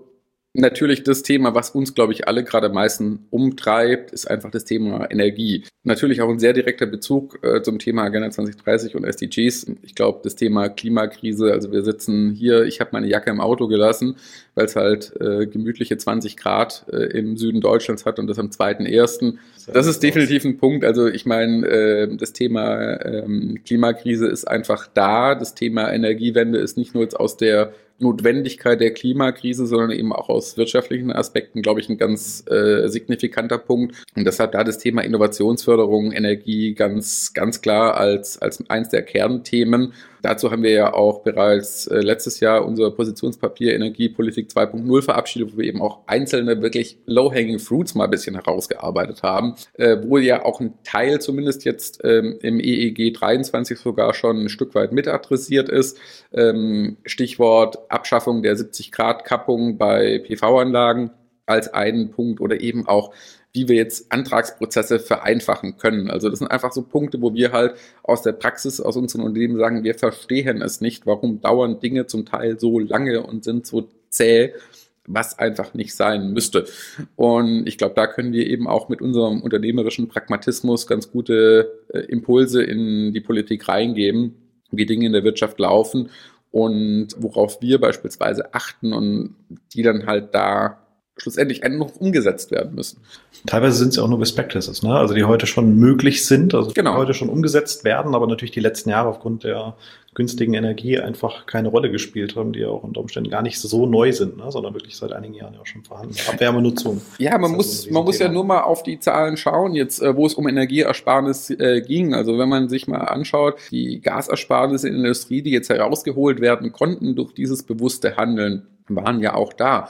Natürlich das Thema, was uns, glaube ich, alle gerade am meisten umtreibt, ist einfach das Thema Energie. Natürlich auch ein sehr direkter Bezug äh, zum Thema Agenda zwanzig dreißig und S D Gs. Ich glaube, das Thema Klimakrise, also wir sitzen hier, ich habe meine Jacke im Auto gelassen, weil es halt äh, gemütliche zwanzig Grad äh, im Süden Deutschlands hat und das am zweiten ersten Das ist definitiv ein Punkt. Also ich meine, äh, das Thema ähm, Klimakrise ist einfach da. Das Thema Energiewende ist nicht nur jetzt aus der Notwendigkeit der Klimakrise, sondern eben auch aus wirtschaftlichen Aspekten, glaube ich, ein ganz äh, signifikanter Punkt. Und deshalb da das Thema Innovationsförderung, Energie ganz, ganz klar als, als eins der Kernthemen. Dazu haben wir ja auch bereits äh, letztes Jahr unser Positionspapier Energiepolitik zwei Punkt null verabschiedet, wo wir eben auch einzelne wirklich low-hanging fruits mal ein bisschen herausgearbeitet haben, äh, wo ja auch ein Teil zumindest jetzt ähm, im E E G dreiundzwanzig sogar schon ein Stück weit mit adressiert ist. Ähm, Stichwort Abschaffung der siebzig Grad Kappung bei P V-Anlagen als einen Punkt oder eben auch wie wir jetzt Antragsprozesse vereinfachen können. Also das sind einfach so Punkte, wo wir halt aus der Praxis, aus unseren Unternehmen sagen, wir verstehen es nicht, warum dauern Dinge zum Teil so lange und sind so zäh, was einfach nicht sein müsste. Und ich glaube, da können wir eben auch mit unserem unternehmerischen Pragmatismus ganz gute äh, Impulse in die Politik reingeben, wie Dinge in der Wirtschaft laufen und worauf wir beispielsweise achten und die dann halt da schlussendlich noch umgesetzt werden müssen. Teilweise sind es ja auch nur Best Practices, ne? Also die heute schon möglich sind, also genau. die heute schon umgesetzt werden, aber natürlich die letzten Jahre aufgrund der günstigen Energie einfach keine Rolle gespielt haben, die ja auch unter Umständen gar nicht so neu sind, ne? Sondern wirklich seit einigen Jahren ja auch schon vorhanden. Abwärmenutzung. Ja, man muss, man muss ja nur mal auf die Zahlen schauen, jetzt wo es um Energieersparnis äh, ging. Also wenn man sich mal anschaut, die Gasersparnisse in der Industrie, die jetzt herausgeholt werden konnten durch dieses bewusste Handeln, waren ja auch da.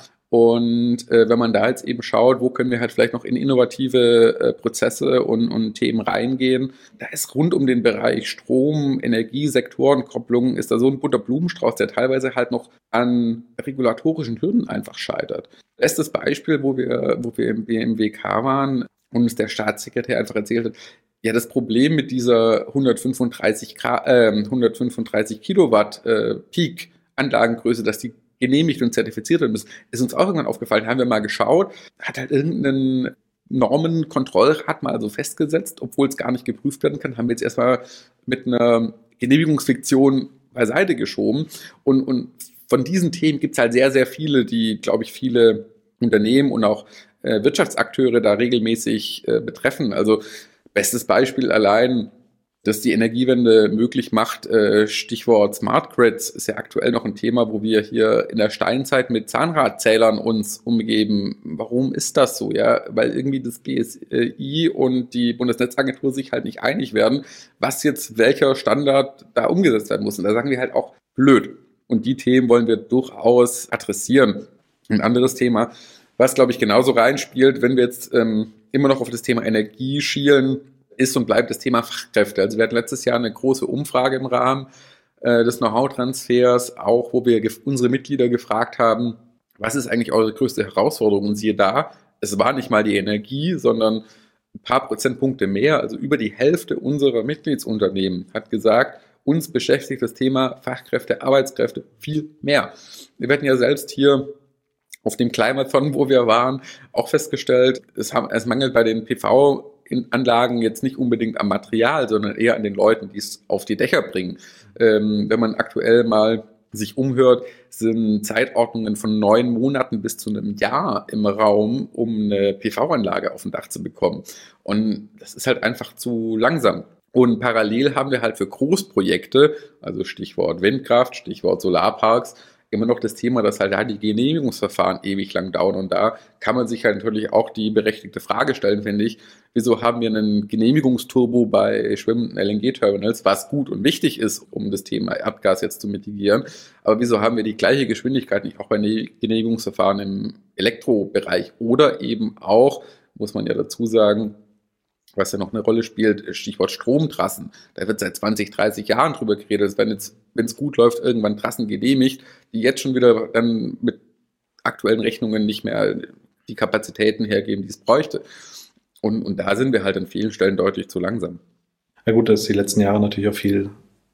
Und äh, wenn man da jetzt eben schaut, wo können wir halt vielleicht noch in innovative äh, Prozesse und, und Themen reingehen, da ist rund um den Bereich Strom, Energie, Sektorenkopplung, ist da so ein bunter Blumenstrauß, der teilweise halt noch an regulatorischen Hürden einfach scheitert. Bestes Beispiel, wo wir, wo wir im B M W K waren und uns der Staatssekretär einfach erzählt hat, ja, das Problem mit dieser hundertfünfunddreißig, äh, hundertfünfunddreißig Kilowatt äh, Peak-Anlagengröße, dass die genehmigt und zertifiziert werden müssen, ist uns auch irgendwann aufgefallen, haben wir mal geschaut, hat halt irgendeinen Normenkontrollrat mal so festgesetzt, obwohl es gar nicht geprüft werden kann, haben wir jetzt erstmal mit einer Genehmigungsfiktion beiseite geschoben und, und von diesen Themen gibt es halt sehr, sehr viele, die, glaube ich, viele Unternehmen und auch äh, Wirtschaftsakteure da regelmäßig äh, betreffen. Also bestes Beispiel allein, dass die Energiewende möglich macht, äh, Stichwort Smart Grids, ist ja aktuell noch ein Thema, wo wir hier in der Steinzeit mit Zahnradzählern uns umgeben. Warum ist das so? Ja, weil irgendwie das G S I und die Bundesnetzagentur sich halt nicht einig werden, was jetzt welcher Standard da umgesetzt werden muss. Und da sagen wir halt auch blöd. Und die Themen wollen wir durchaus adressieren. Ein anderes Thema, was, glaube ich, genauso reinspielt, wenn wir jetzt ähm, immer noch auf das Thema Energie schielen, ist und bleibt das Thema Fachkräfte. Also wir hatten letztes Jahr eine große Umfrage im Rahmen äh, des Know-how-Transfers, auch wo wir gef- unsere Mitglieder gefragt haben, was ist eigentlich eure größte Herausforderung? Und siehe da, es war nicht mal die Energie, sondern ein paar Prozentpunkte mehr, also über die Hälfte unserer Mitgliedsunternehmen hat gesagt, uns beschäftigt das Thema Fachkräfte, Arbeitskräfte viel mehr. Wir hatten ja selbst hier auf dem Climathon, wo wir waren, auch festgestellt, es, haben, es mangelt bei den P V in Anlagen jetzt nicht unbedingt am Material, sondern eher an den Leuten, die es auf die Dächer bringen. Ähm, wenn man aktuell mal sich umhört, sind Zeitordnungen von neun Monaten bis zu einem Jahr im Raum, um eine P V-Anlage auf dem Dach zu bekommen. Und das ist halt einfach zu langsam. Und parallel haben wir halt für Großprojekte, also Stichwort Windkraft, Stichwort Solarparks, immer noch das Thema, dass halt da die Genehmigungsverfahren ewig lang dauern. Und da kann man sich halt natürlich auch die berechtigte Frage stellen, finde ich, wieso haben wir einen Genehmigungsturbo bei schwimmenden L N G-Terminals, was gut und wichtig ist, um das Thema Erdgas jetzt zu mitigieren. Aber wieso haben wir die gleiche Geschwindigkeit nicht auch bei Genehmigungsverfahren im Elektrobereich oder eben auch, muss man ja dazu sagen, was ja noch eine Rolle spielt, Stichwort Stromtrassen. Da wird seit zwanzig, dreißig Jahren drüber geredet, dass wenn jetzt, wenn es gut läuft, irgendwann Trassen genehmigt, die jetzt schon wieder dann mit aktuellen Rechnungen nicht mehr die Kapazitäten hergeben, die es bräuchte. Und, und da sind wir halt an vielen Stellen deutlich zu langsam. Ja gut, da ist die letzten Jahre natürlich auch viel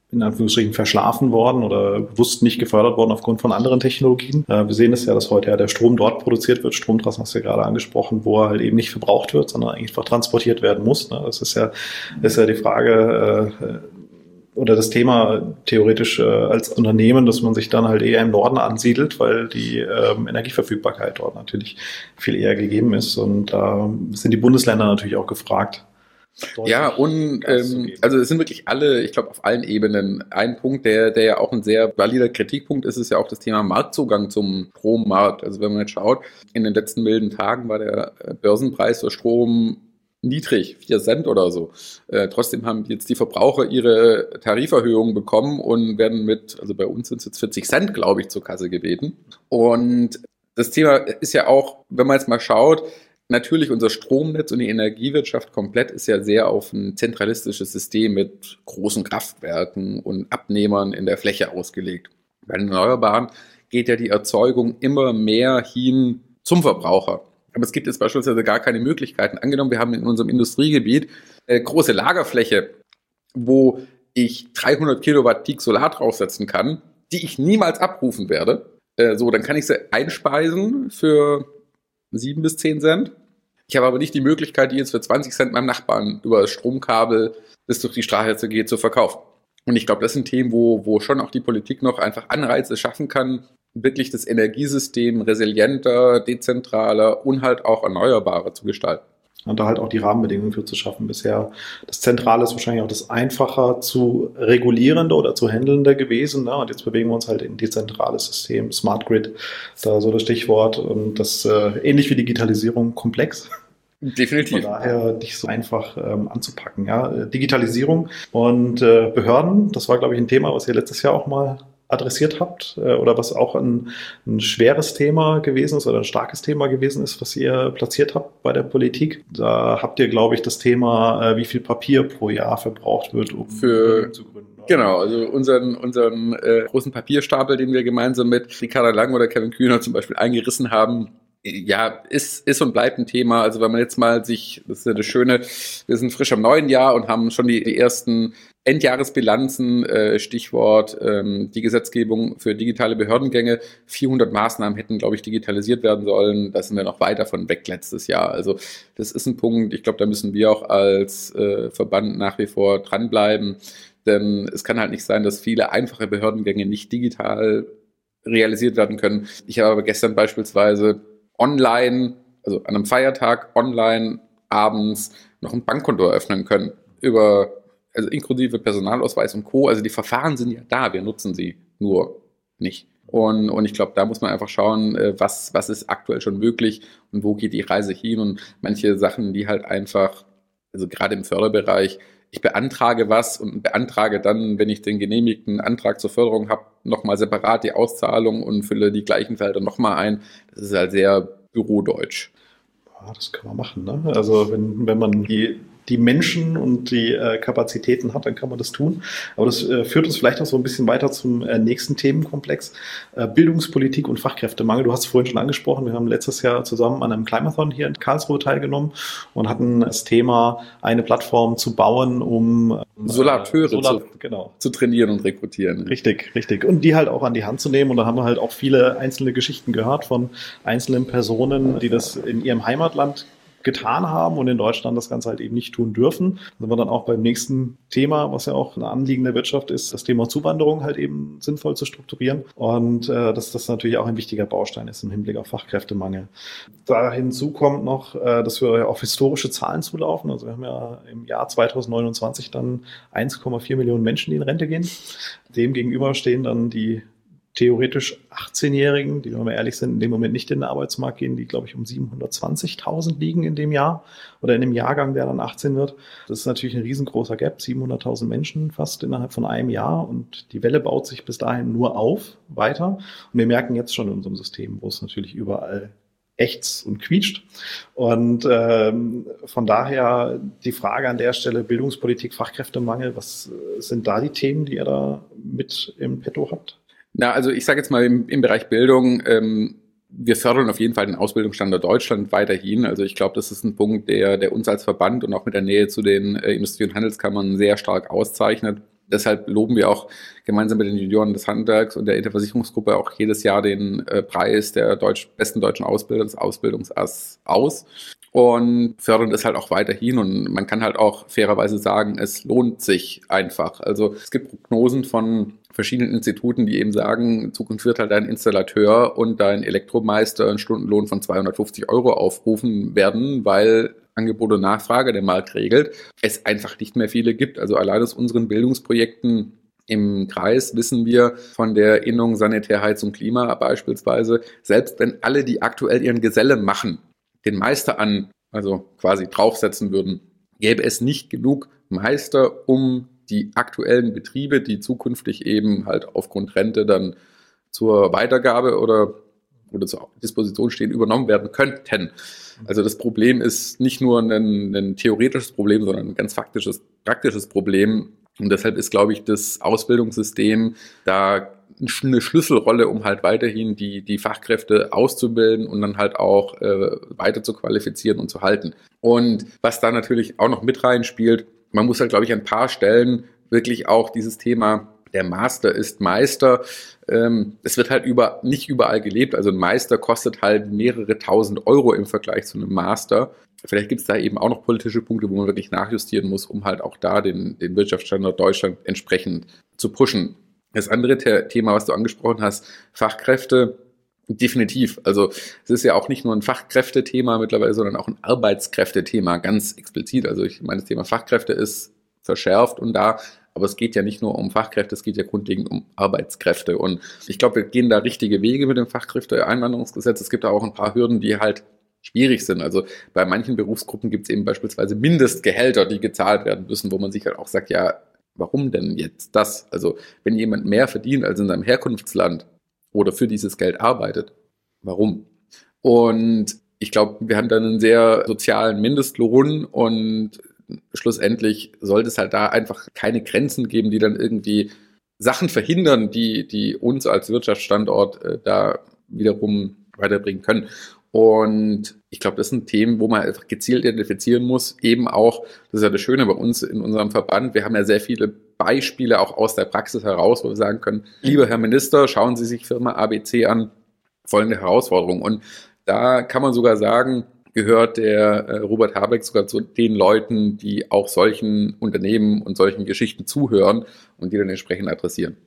in Anführungsstrichen verschlafen worden oder bewusst nicht gefördert worden aufgrund von anderen Technologien. Wir sehen es ja, dass heute ja der Strom dort produziert wird. Stromtrassen hast du ja gerade angesprochen, wo er halt eben nicht verbraucht wird, sondern eigentlich einfach transportiert werden muss. Das ist ja, das ist ja die Frage oder das Thema theoretisch als Unternehmen, dass man sich dann halt eher im Norden ansiedelt, weil die Energieverfügbarkeit dort natürlich viel eher gegeben ist. Und da sind die Bundesländer natürlich auch gefragt. Ja, und ähm, also es sind wirklich alle, ich glaube auf allen Ebenen. Ein Punkt, der der ja auch ein sehr valider Kritikpunkt ist, ist ja auch das Thema Marktzugang zum Strommarkt. Also wenn man jetzt schaut, in den letzten milden Tagen war der Börsenpreis für Strom niedrig, vier Cent oder so. Äh, trotzdem haben jetzt die Verbraucher ihre Tariferhöhungen bekommen und werden mit, also bei uns sind es jetzt vierzig Cent, glaube ich, zur Kasse gebeten. Und das Thema ist ja auch, wenn man jetzt mal schaut, natürlich, unser Stromnetz und die Energiewirtschaft komplett ist ja sehr auf ein zentralistisches System mit großen Kraftwerken und Abnehmern in der Fläche ausgelegt. Bei den Erneuerbaren geht ja die Erzeugung immer mehr hin zum Verbraucher. Aber es gibt jetzt beispielsweise gar keine Möglichkeiten. Angenommen, wir haben in unserem Industriegebiet eine große Lagerfläche, wo ich dreihundert Kilowatt Peak Solar draufsetzen kann, die ich niemals abrufen werde. So, dann kann ich sie einspeisen für sieben bis zehn Cent. Ich habe aber nicht die Möglichkeit, die jetzt für zwanzig Cent meinem Nachbarn über das Stromkabel, das durch die Straße geht, zu verkaufen. Und ich glaube, das sind Themen, wo, wo schon auch die Politik noch einfach Anreize schaffen kann, wirklich das Energiesystem resilienter, dezentraler und halt auch erneuerbarer zu gestalten. Und da halt auch die Rahmenbedingungen für zu schaffen. Bisher das Zentrale ist wahrscheinlich auch das einfacher zu regulierende oder zu handelnde gewesen. Ne? Und jetzt bewegen wir uns halt in ein dezentrales System, Smart Grid, da so das Stichwort. Und das äh, ähnlich wie Digitalisierung komplex. Definitiv. Von daher nicht so einfach ähm, anzupacken. Ja? Digitalisierung und äh, Behörden, das war, glaube ich, ein Thema, was ihr letztes Jahr auch mal adressiert habt äh, oder was auch ein, ein schweres Thema gewesen ist oder ein starkes Thema gewesen ist, was ihr platziert habt bei der Politik. Da habt ihr, glaube ich, das Thema, äh, wie viel Papier pro Jahr verbraucht wird, um für zu gründen. Genau, also unseren, unseren äh, großen Papierstapel, den wir gemeinsam mit Ricarda Lang oder Kevin Kühner zum Beispiel eingerissen haben, ja, ist, ist und bleibt ein Thema. Also wenn man jetzt mal sich, das ist ja das Schöne, wir sind frisch am neuen Jahr und haben schon die, die ersten Endjahresbilanzen, äh, Stichwort ähm, die Gesetzgebung für digitale Behördengänge. vierhundert Maßnahmen hätten, glaube ich, digitalisiert werden sollen. Da sind wir noch weit davon weg letztes Jahr. Also das ist ein Punkt, ich glaube, da müssen wir auch als äh, Verband nach wie vor dranbleiben. Denn es kann halt nicht sein, dass viele einfache Behördengänge nicht digital realisiert werden können. Ich habe aber gestern beispielsweise online, also an einem Feiertag online abends noch ein Bankkonto eröffnen können. Über, also inklusive Personalausweis und Co. Also die Verfahren sind ja da, wir nutzen sie nur nicht. Und, und ich glaube, da muss man einfach schauen, was, was ist aktuell schon möglich und wo geht die Reise hin. Und manche Sachen, die halt einfach, also gerade im Förderbereich, ich beantrage was und beantrage dann, wenn ich den genehmigten Antrag zur Förderung habe, nochmal separat die Auszahlung und fülle die gleichen Felder nochmal ein. Das ist halt sehr bürodeutsch. Ja, das kann man machen, ne? Also wenn, wenn man die die Menschen und die äh, Kapazitäten hat, dann kann man das tun. Aber das äh, führt uns vielleicht auch so ein bisschen weiter zum äh, nächsten Themenkomplex. Äh, Bildungspolitik und Fachkräftemangel. Du hast es vorhin schon angesprochen. Wir haben letztes Jahr zusammen an einem Climathon hier in Karlsruhe teilgenommen und hatten das Thema, eine Plattform zu bauen, um äh, Solateure Solar, zu, genau. zu trainieren und rekrutieren. Richtig, richtig. Und die halt auch an die Hand zu nehmen. Und da haben wir halt auch viele einzelne Geschichten gehört von einzelnen Personen, die das in ihrem Heimatland getan haben und in Deutschland das Ganze halt eben nicht tun dürfen. Da sind wir dann auch beim nächsten Thema, was ja auch ein Anliegen der Wirtschaft ist, das Thema Zuwanderung halt eben sinnvoll zu strukturieren und äh, dass das natürlich auch ein wichtiger Baustein ist im Hinblick auf Fachkräftemangel. Da hinzu kommt noch, äh, dass wir ja auf historische Zahlen zulaufen. Also wir haben ja im Jahr zweitausendneunundzwanzig dann eins Komma vier Millionen Menschen, die in Rente gehen. Dem gegenüber stehen dann die theoretisch achtzehnjährigen, die, wenn wir ehrlich sind, in dem Moment nicht in den Arbeitsmarkt gehen, die, glaube ich, um siebenhundertzwanzigtausend liegen in dem Jahr oder in dem Jahrgang, der dann achtzehn wird. Das ist natürlich ein riesengroßer Gap, siebenhunderttausend Menschen fast innerhalb von einem Jahr und die Welle baut sich bis dahin nur auf, weiter. Und wir merken jetzt schon in unserem System, wo es natürlich überall ächzt und quietscht. Und ähm, von daher die Frage an der Stelle, Bildungspolitik, Fachkräftemangel, was sind da die Themen, die ihr da mit im Petto habt? Na, also ich sage jetzt mal im, im Bereich Bildung, ähm, wir fördern auf jeden Fall den Ausbildungsstandort Deutschland weiterhin. Also ich glaube, das ist ein Punkt, der, der uns als Verband und auch mit der Nähe zu den äh, Industrie- und Handelskammern sehr stark auszeichnet. Deshalb loben wir auch gemeinsam mit den Junioren des Handwerks und der Interversicherungsgruppe auch jedes Jahr den äh, Preis der Deutsch, besten deutschen Ausbilder, des Ausbildungsass aus und fördern das halt auch weiterhin. Und man kann halt auch fairerweise sagen, es lohnt sich einfach. Also es gibt Prognosen von verschiedenen Instituten, die eben sagen, in Zukunft wird halt dein Installateur und dein Elektromeister einen Stundenlohn von zweihundertfünfzig Euro aufrufen werden, weil Angebot und Nachfrage der Markt regelt, es einfach nicht mehr viele gibt. Also allein aus unseren Bildungsprojekten im Kreis wissen wir von der Innung Sanitär, Heizung, Klima beispielsweise, selbst wenn alle, die aktuell ihren Geselle machen, den Meister an, also quasi draufsetzen würden, gäbe es nicht genug Meister, um die aktuellen Betriebe, die zukünftig eben halt aufgrund Rente dann zur Weitergabe oder, oder zur Disposition stehen, übernommen werden könnten. Also das Problem ist nicht nur ein, ein theoretisches Problem, sondern ein ganz faktisches, praktisches Problem. Und deshalb ist, glaube ich, das Ausbildungssystem da eine Schlüsselrolle, um halt weiterhin die, die Fachkräfte auszubilden und dann halt auch äh, weiter zu qualifizieren und zu halten. Und was da natürlich auch noch mit reinspielt, man muss halt, glaube ich, an ein paar Stellen wirklich auch dieses Thema, der Master ist Meister, ähm, es wird halt über, nicht überall gelebt. Also ein Meister kostet halt mehrere tausend Euro im Vergleich zu einem Master. Vielleicht gibt es da eben auch noch politische Punkte, wo man wirklich nachjustieren muss, um halt auch da den, den Wirtschaftsstandort Deutschland entsprechend zu pushen. Das andere The- Thema, was du angesprochen hast, Fachkräfte, definitiv. Also es ist ja auch nicht nur ein Fachkräftethema mittlerweile, sondern auch ein Arbeitskräftethema, ganz explizit. Also ich meine, das Thema Fachkräfte ist verschärft und da, aber es geht ja nicht nur um Fachkräfte, es geht ja grundlegend um Arbeitskräfte. Und ich glaube, wir gehen da richtige Wege mit dem Fachkräfteeinwanderungsgesetz. Es gibt da auch ein paar Hürden, die halt schwierig sind. Also bei manchen Berufsgruppen gibt es eben beispielsweise Mindestgehälter, die gezahlt werden müssen, wo man sich halt auch sagt, ja, warum denn jetzt das? Also wenn jemand mehr verdient als in seinem Herkunftsland oder für dieses Geld arbeitet, warum? Und ich glaube, wir haben dann einen sehr sozialen Mindestlohn und schlussendlich sollte es halt da einfach keine Grenzen geben, die dann irgendwie Sachen verhindern, die, die uns als Wirtschaftsstandort äh, da wiederum weiterbringen können. Und ich glaube, das sind Themen, wo man einfach gezielt identifizieren muss. Eben auch, das ist ja das Schöne bei uns in unserem Verband, wir haben ja sehr viele Beispiele auch aus der Praxis heraus, wo wir sagen können, lieber Herr Minister, schauen Sie sich Firma A B C an, folgende Herausforderung. Und da kann man sogar sagen, gehört der äh, Robert Habeck sogar zu den Leuten, die auch solchen Unternehmen und solchen Geschichten zuhören und die dann entsprechend adressieren.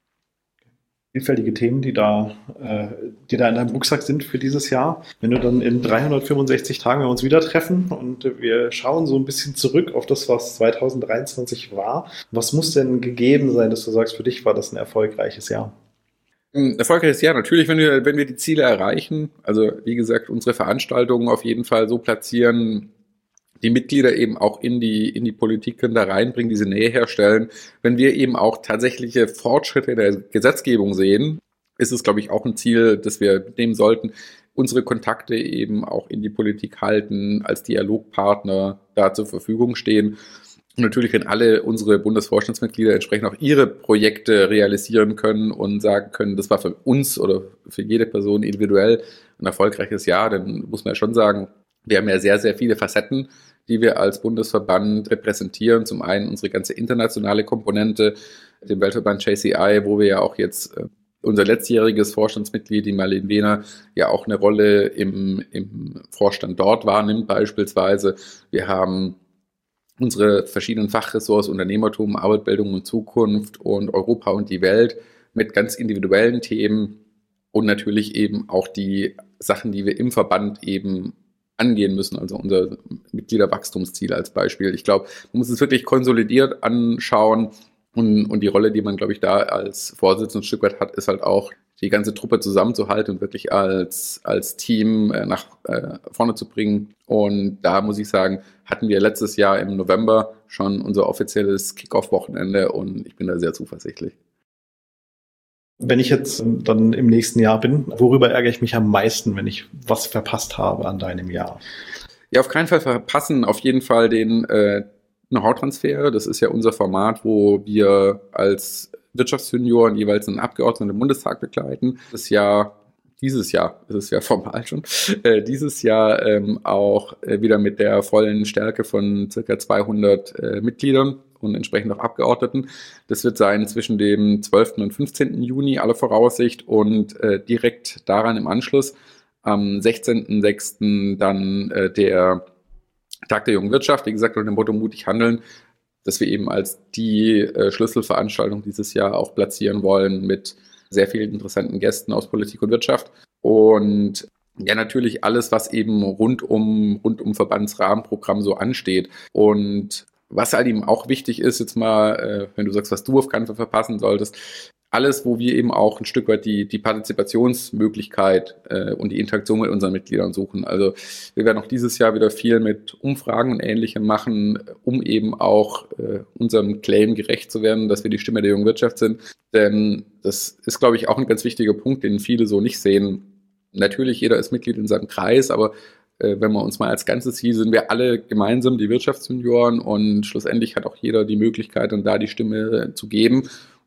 Vielfältige Themen, die da, äh, die da in deinem Rucksack sind für dieses Jahr. Wenn du dann in dreihundertfünfundsechzig Tagen wir uns wieder treffen und wir schauen so ein bisschen zurück auf das, was zwanzig dreiundzwanzig war. Was muss denn gegeben sein, dass du sagst, für dich war das ein erfolgreiches Jahr? Ein erfolgreiches Jahr, natürlich, wenn wir, wenn wir die Ziele erreichen. Also wie gesagt, unsere Veranstaltungen auf jeden Fall so platzieren, die Mitglieder eben auch in die, in die Politik können da reinbringen, diese Nähe herstellen. Wenn wir eben auch tatsächliche Fortschritte in der Gesetzgebung sehen, ist es, glaube ich, auch ein Ziel, das wir nehmen sollten, unsere Kontakte eben auch in die Politik halten, als Dialogpartner da zur Verfügung stehen. Und natürlich, wenn alle unsere Bundesvorstandsmitglieder entsprechend auch ihre Projekte realisieren können und sagen können, das war für uns oder für jede Person individuell ein erfolgreiches Jahr, dann muss man ja schon sagen, wir haben ja sehr, sehr viele Facetten, die wir als Bundesverband repräsentieren. Zum einen unsere ganze internationale Komponente, den Weltverband J C I, wo wir ja auch jetzt äh, unser letztjähriges Vorstandsmitglied, die Marlene Wehner, ja auch eine Rolle im, im Vorstand dort wahrnimmt beispielsweise. Wir haben unsere verschiedenen Fachressorts, Unternehmertum, Arbeit, Bildung und Zukunft und Europa und die Welt mit ganz individuellen Themen und natürlich eben auch die Sachen, die wir im Verband eben angehen müssen, also unser Mitgliederwachstumsziel als Beispiel. Ich glaube, man muss es wirklich konsolidiert anschauen und, und die Rolle, die man, glaube ich, da als Vorsitzender ein Stück weit hat, ist halt auch, die ganze Truppe zusammenzuhalten und wirklich als, als Team äh, nach äh, vorne zu bringen. Und da muss ich sagen, hatten wir letztes Jahr im November schon unser offizielles Kick-Off-Wochenende und ich bin da sehr zuversichtlich. Wenn ich jetzt dann im nächsten Jahr bin, worüber ärgere ich mich am meisten, wenn ich was verpasst habe an deinem Jahr? Ja, auf keinen Fall verpassen, auf jeden Fall den äh, Know-how-Transfer. Das ist ja unser Format, wo wir als Wirtschaftsjunioren jeweils einen Abgeordneten im Bundestag begleiten. Das Jahr, dieses Jahr, das ist ja formal schon, äh, dieses Jahr ähm, auch äh, wieder mit der vollen Stärke von circa zweihundert äh, Mitgliedern. und entsprechend auch Abgeordneten. Das wird sein zwischen dem zwölften und fünfzehnten Juni, aller Voraussicht, und äh, direkt daran im Anschluss am sechzehnten sechsten dann äh, der Tag der jungen Wirtschaft, wie gesagt, unter dem Motto mutig handeln, dass wir eben als die äh, Schlüsselveranstaltung dieses Jahr auch platzieren wollen mit sehr vielen interessanten Gästen aus Politik und Wirtschaft. Und ja, natürlich alles, was eben rund um, rund um Verbandsrahmenprogramm so ansteht. Und was halt eben auch wichtig ist, jetzt mal, äh, wenn du sagst, was du auf keinen Fall verpassen solltest, alles, wo wir eben auch ein Stück weit die, die Partizipationsmöglichkeit äh, und die Interaktion mit unseren Mitgliedern suchen. Also wir werden auch dieses Jahr wieder viel mit Umfragen und Ähnlichem machen, um eben auch äh, unserem Claim gerecht zu werden, dass wir die Stimme der jungen Wirtschaft sind. Denn das ist, glaube ich, auch ein ganz wichtiger Punkt, den viele so nicht sehen. Natürlich, jeder ist Mitglied in seinem Kreis, aber äh, wenn wir uns mal als Ganzes sieht, sind wir alle gemeinsam die Wirtschaftsjunioren und schlussendlich hat auch jeder die Möglichkeit, dann da die Stimme zu geben.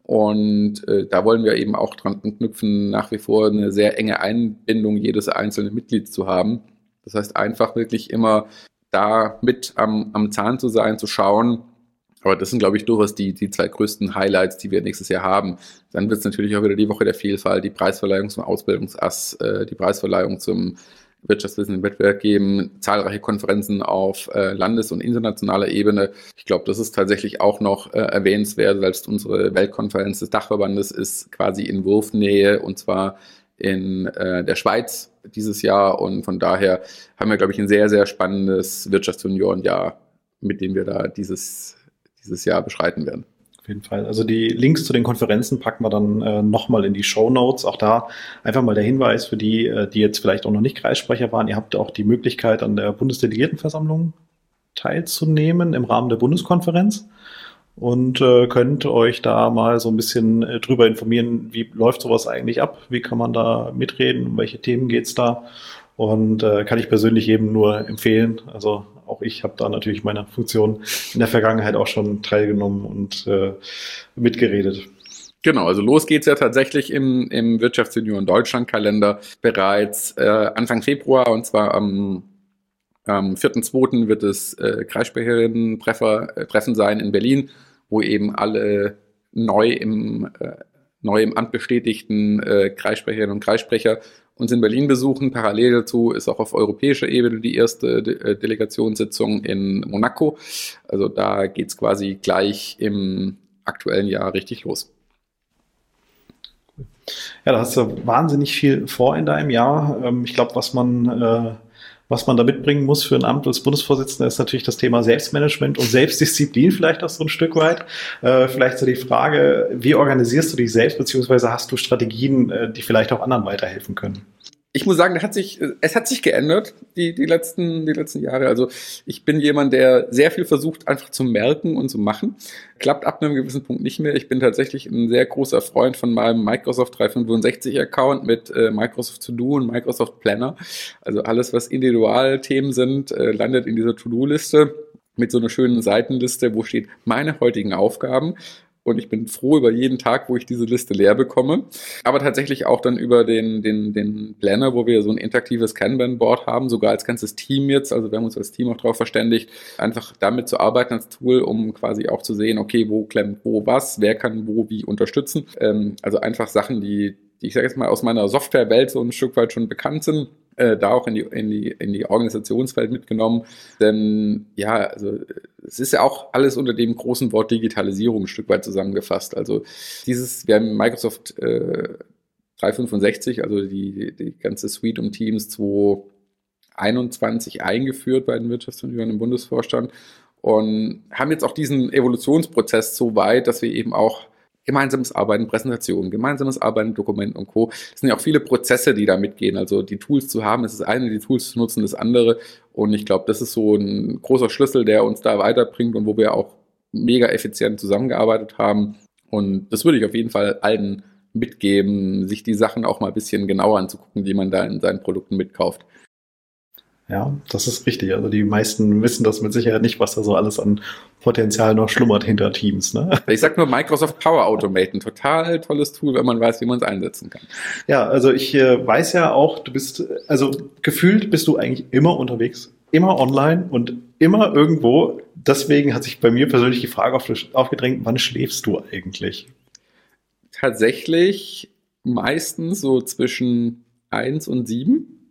Und äh, da wollen wir eben auch dran knüpfen, nach wie vor eine sehr enge Einbindung jedes einzelnen Mitglieds zu haben. Das heißt, einfach wirklich immer da mit am, am Zahn zu sein, zu schauen. Aber das sind, glaube ich, durchaus die, die zwei größten Highlights, die wir nächstes Jahr haben. Dann wird es natürlich auch wieder die Woche der Vielfalt, die Preisverleihung zum Ausbildungsass, äh, die Preisverleihung zum Wirtschaftswissen im Wettbewerb geben, zahlreiche Konferenzen auf äh, Landes- und internationaler Ebene. Ich glaube, das ist tatsächlich auch noch äh, erwähnenswert. Selbst unsere Weltkonferenz des Dachverbandes ist quasi in Wurfnähe und zwar in äh, der Schweiz dieses Jahr. Und von daher haben wir, glaube ich, ein sehr, sehr spannendes Wirtschaftsjuniorenjahr, mit dem wir da dieses, dieses Jahr beschreiten werden. Auf jeden Fall. Also die Links zu den Konferenzen packen wir dann äh, nochmal in die Shownotes. Auch da einfach mal der Hinweis für die, äh, die jetzt vielleicht auch noch nicht Kreissprecher waren. Ihr habt auch die Möglichkeit, an der Bundesdelegiertenversammlung teilzunehmen im Rahmen der Bundeskonferenz und äh, könnt euch da mal so ein bisschen äh, drüber informieren, wie läuft sowas eigentlich ab, wie kann man da mitreden, um welche Themen geht's da. Und äh, kann ich persönlich jedem nur empfehlen. Also auch ich habe da natürlich meine Funktion in der Vergangenheit auch schon teilgenommen und äh, mitgeredet. Genau, also los geht's ja tatsächlich im, im Wirtschaftsjunioren Deutschland-Kalender bereits äh, Anfang Februar, und zwar am, am vierten zweiten wird es äh, Kreissprecherinnen-Treffen sein in Berlin, wo eben alle neu im, äh, neu im Amt bestätigten äh, Kreissprecherinnen und Kreissprecher uns in Berlin besuchen. Parallel dazu ist auch auf europäischer Ebene die erste De- Delegationssitzung in Monaco. Also da geht's quasi gleich im aktuellen Jahr richtig los. Ja, da hast du wahnsinnig viel vor in deinem Jahr. Ich glaube, was man, äh, was man da mitbringen muss für ein Amt als Bundesvorsitzender, ist natürlich das Thema Selbstmanagement und Selbstdisziplin vielleicht auch so ein Stück weit. Äh, vielleicht so die Frage, wie organisierst du dich selbst, beziehungsweise hast du Strategien, äh, die vielleicht auch anderen weiterhelfen können? Ich muss sagen, hat sich, es hat sich geändert, die, die letzten, die letzten Jahre. Also ich bin jemand, der sehr viel versucht, einfach zu merken und zu machen. Klappt ab einem gewissen Punkt nicht mehr. Ich bin tatsächlich ein sehr großer Freund von meinem Microsoft dreihundertfünfundsechzig Account mit äh, Microsoft To Do und Microsoft Planner. Also alles, was Individualthemen sind, äh, landet in dieser To-Do-Liste mit so einer schönen Seitenliste, wo steht meine heutigen Aufgaben. Und ich bin froh über jeden Tag, wo ich diese Liste leer bekomme. Aber tatsächlich auch dann über den, den, den Planner, wo wir so ein interaktives Kanban-Board haben, sogar als ganzes Team jetzt. Also wir haben uns als Team auch darauf verständigt, einfach damit zu arbeiten als Tool, um quasi auch zu sehen, okay, wo klemmt wo was, wer kann wo wie unterstützen. Ähm, also einfach Sachen, die, die ich sage jetzt mal aus meiner Softwarewelt so ein Stück weit schon bekannt sind. Äh, da auch in die, in die, in die Organisationswelt mitgenommen. Denn ja, also es ist ja auch alles unter dem großen Wort Digitalisierung ein Stück weit zusammengefasst. Also dieses, wir haben Microsoft äh, dreihundertfünfundsechzig, also die, die ganze Suite um Teams zweitausendeinundzwanzig eingeführt bei den Wirtschaftsjunioren im Bundesvorstand und haben jetzt auch diesen Evolutionsprozess so weit, dass wir eben auch gemeinsames Arbeiten, Präsentationen, gemeinsames Arbeiten, Dokumenten und Co. Es sind ja auch viele Prozesse, die da mitgehen. Also die Tools zu haben, ist das eine, die Tools zu nutzen, das andere. Und ich glaube, das ist so ein großer Schlüssel, der uns da weiterbringt und wo wir auch mega effizient zusammengearbeitet haben. Und das würde ich auf jeden Fall allen mitgeben, sich die Sachen auch mal ein bisschen genauer anzugucken, die man da in seinen Produkten mitkauft. Ja, das ist richtig. Also die meisten wissen das mit Sicherheit nicht, was da so alles an Potenzial noch schlummert hinter Teams. Ne? Ich sag nur Microsoft Power Automate, ein total tolles Tool, wenn man weiß, wie man es einsetzen kann. Ja, also ich äh, weiß ja auch, du bist, also gefühlt bist du eigentlich immer unterwegs immer online und immer irgendwo. Deswegen hat sich bei mir persönlich die Frage aufgedrängt, wann schläfst du eigentlich? Tatsächlich meistens so zwischen eins und sieben.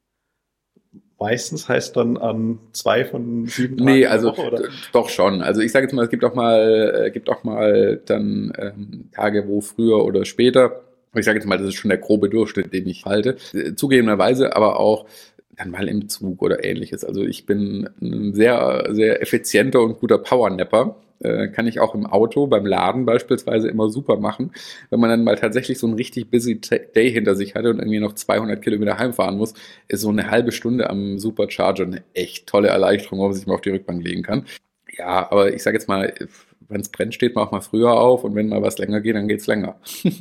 Meistens heißt dann an zwei von sieben Tagen? Nee, also Woche, oder? Doch schon. Also ich sage jetzt mal, es gibt auch mal, äh, gibt auch mal dann ähm, Tage, wo früher oder später. Ich sage jetzt mal, das ist schon der grobe Durchschnitt, den ich halte. Zugegebenerweise aber auch dann mal im Zug oder ähnliches. Also ich bin ein sehr, sehr effizienter und guter Powernapper. Äh, kann ich auch im Auto, beim Laden beispielsweise immer super machen. Wenn man dann mal tatsächlich so einen richtig busy Day hinter sich hatte und irgendwie noch zweihundert Kilometer heimfahren muss, ist so eine halbe Stunde am Supercharger eine echt tolle Erleichterung, wo man sich mal auf die Rückbank legen kann. Ja, aber ich sage jetzt mal, wenn es brennt, steht man auch mal früher auf und wenn mal was länger geht, dann geht's länger.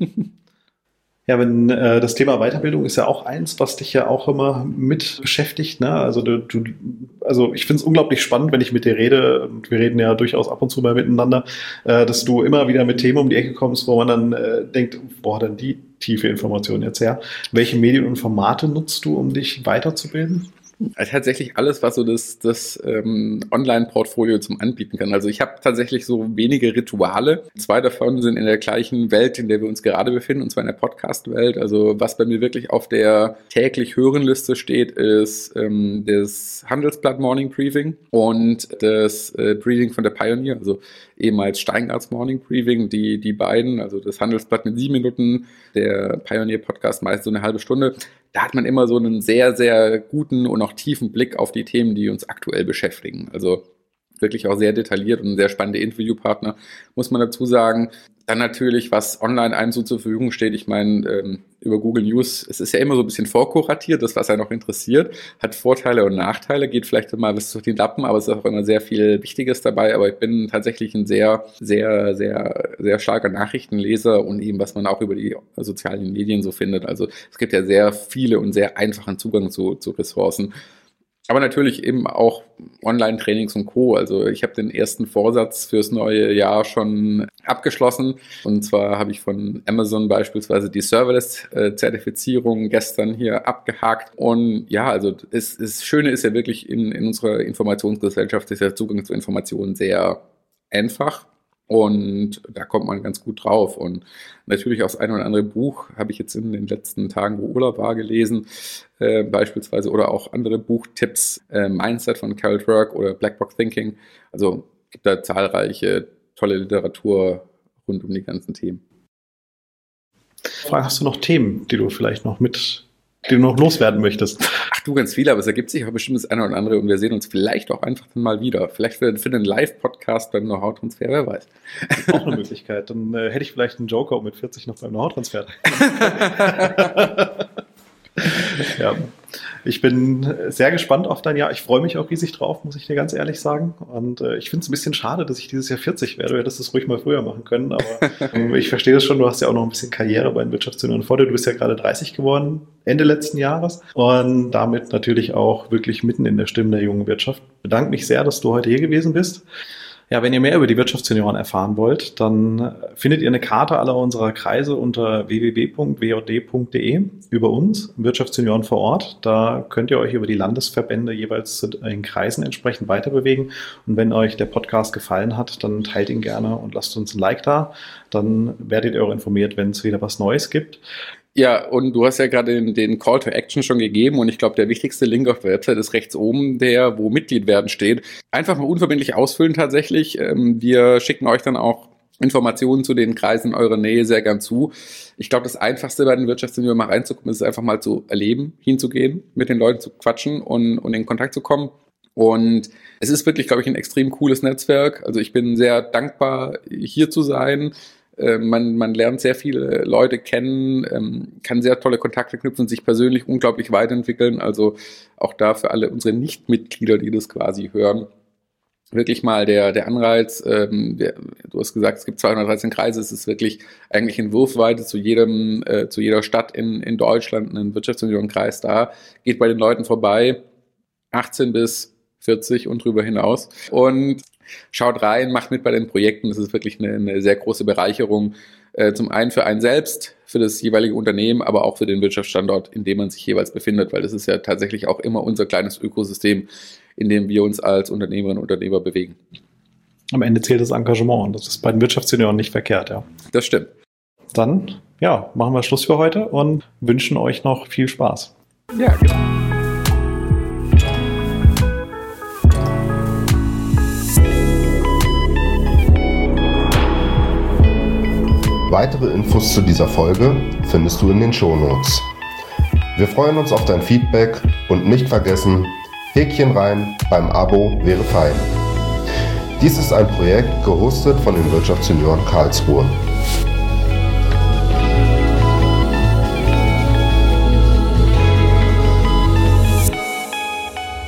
Ja, wenn äh, das Thema Weiterbildung ist ja auch eins, was dich ja auch immer mit beschäftigt, ne? Also du, du also ich finde es unglaublich spannend, wenn ich mit dir rede, und wir reden ja durchaus ab und zu mal miteinander, äh, dass du immer wieder mit Themen um die Ecke kommst, wo man dann äh, denkt, boah, dann die tiefe Information jetzt her. Welche Medien und Formate nutzt du, um dich weiterzubilden? Also tatsächlich alles, was so das, das ähm, Online-Portfolio zum Anbieten kann. Also ich habe tatsächlich so wenige Rituale. Zwei davon sind in der gleichen Welt, in der wir uns gerade befinden, und zwar in der Podcast-Welt. Also was bei mir wirklich auf der täglich Hörenliste steht, ist ähm, das Handelsblatt Morning Briefing und das äh, Briefing von der Pioneer, also ehemals Steingarts Morning Briefing, die, die beiden, also das Handelsblatt mit sieben Minuten, der Pioneer Podcast meist so eine halbe Stunde. Da hat man immer so einen sehr, sehr guten und auch tiefen Blick auf die Themen, die uns aktuell beschäftigen. Also wirklich auch sehr detailliert und sehr spannende Interviewpartner, muss man dazu sagen. Dann natürlich, was online einem so zur Verfügung steht. Ich meine, ähm, über Google News, es ist ja immer so ein bisschen vorkuratiert, das, was einen auch interessiert, hat Vorteile und Nachteile, geht vielleicht mal bis zu den Lappen, aber es ist auch immer sehr viel Wichtiges dabei. Aber ich bin tatsächlich ein sehr, sehr, sehr, sehr starker Nachrichtenleser und eben, was man auch über die sozialen Medien so findet. Also es gibt ja sehr viele und sehr einfachen Zugang zu, zu Ressourcen. Aber natürlich eben auch Online-Trainings und Co. Also ich habe den ersten Vorsatz fürs neue Jahr schon abgeschlossen. Und zwar habe ich von Amazon beispielsweise die Serverless-Zertifizierung gestern hier abgehakt. Und ja, also es, das Schöne ist ja wirklich, in, in unserer Informationsgesellschaft ist der Zugang zu Informationen sehr einfach. Und da kommt man ganz gut drauf. Und natürlich auch das ein oder andere Buch habe ich jetzt in den letzten Tagen, wo Urlaub war, gelesen, äh, beispielsweise, oder auch andere Buchtipps, äh, Mindset von Carol Dweck oder Black Box Thinking. Also gibt da zahlreiche tolle Literatur rund um die ganzen Themen. Hast du noch Themen, die du vielleicht noch mit, die du noch loswerden möchtest? Ach du, ganz viele, aber es ergibt sich auch bestimmt das eine oder andere und wir sehen uns vielleicht auch einfach dann mal wieder. Vielleicht für, für einen Live-Podcast beim Know-how-Transfer, wer weiß. Auch eine Möglichkeit. Dann äh, hätte ich vielleicht einen Joker mit vierzig noch beim Know-how-Transfer. Ja, ich bin sehr gespannt auf dein Jahr. Ich freue mich auch riesig drauf, muss ich dir ganz ehrlich sagen. Und äh, ich finde es ein bisschen schade, dass ich dieses Jahr vierzig werde. Du hättest es ruhig mal früher machen können. Aber ähm, ich verstehe das schon. Du hast ja auch noch ein bisschen Karriere bei den Wirtschaftsjunioren vor dir. Du bist ja gerade dreißig geworden, Ende letzten Jahres. Und damit natürlich auch wirklich mitten in der Stimme der jungen Wirtschaft. Ich bedanke mich sehr, dass du heute hier gewesen bist. Ja, wenn ihr mehr über die Wirtschaftsjunioren erfahren wollt, dann findet ihr eine Karte aller unserer Kreise unter w w w punkt w j d punkt d e über uns, Wirtschaftsjunioren vor Ort. Da könnt ihr euch über die Landesverbände jeweils zu den Kreisen entsprechend weiterbewegen. Und wenn euch der Podcast gefallen hat, dann teilt ihn gerne und lasst uns ein Like da. Dann werdet ihr auch informiert, wenn es wieder was Neues gibt. Ja, und du hast ja gerade den, den Call to Action schon gegeben und ich glaube, der wichtigste Link auf der Website ist rechts oben, der, wo Mitglied werden steht. Einfach mal unverbindlich ausfüllen tatsächlich. Wir schicken euch dann auch Informationen zu den Kreisen in eurer Nähe sehr gern zu. Ich glaube, das Einfachste bei den Wirtschaftsjunioren mal reinzukommen, ist einfach mal zu erleben, hinzugehen, mit den Leuten zu quatschen und, und in Kontakt zu kommen. Und es ist wirklich, glaube ich, ein extrem cooles Netzwerk. Also ich bin sehr dankbar, hier zu sein. Man, man lernt sehr viele Leute kennen, ähm, kann sehr tolle Kontakte knüpfen und sich persönlich unglaublich weiterentwickeln. Also auch da für alle unsere Nichtmitglieder, die das quasi hören, wirklich mal der, der Anreiz. Ähm, der, du hast gesagt, es gibt zweihundertdreizehn Kreise. Es ist wirklich eigentlich in Wurfweite zu jedem, äh, zu jeder Stadt in, in Deutschland ein Wirtschaftsjuniorenkreis da. Geht bei den Leuten vorbei, achtzehn bis vierzig und drüber hinaus. Und schaut rein, macht mit bei den Projekten. Das ist wirklich eine, eine sehr große Bereicherung. Äh, zum einen für einen selbst, für das jeweilige Unternehmen, aber auch für den Wirtschaftsstandort, in dem man sich jeweils befindet, weil das ist ja tatsächlich auch immer unser kleines Ökosystem, in dem wir uns als Unternehmerinnen und Unternehmer bewegen. Am Ende zählt das Engagement und das ist bei den Wirtschaftsjunioren nicht verkehrt, ja. Das stimmt. Dann, ja, machen wir Schluss für heute und wünschen euch noch viel Spaß. Ja, genau. Weitere Infos zu dieser Folge findest du in den Shownotes. Wir freuen uns auf dein Feedback und nicht vergessen, Häkchen rein beim Abo wäre fein. Dies ist ein Projekt gehostet von den Wirtschaftsjunioren Karlsruhe.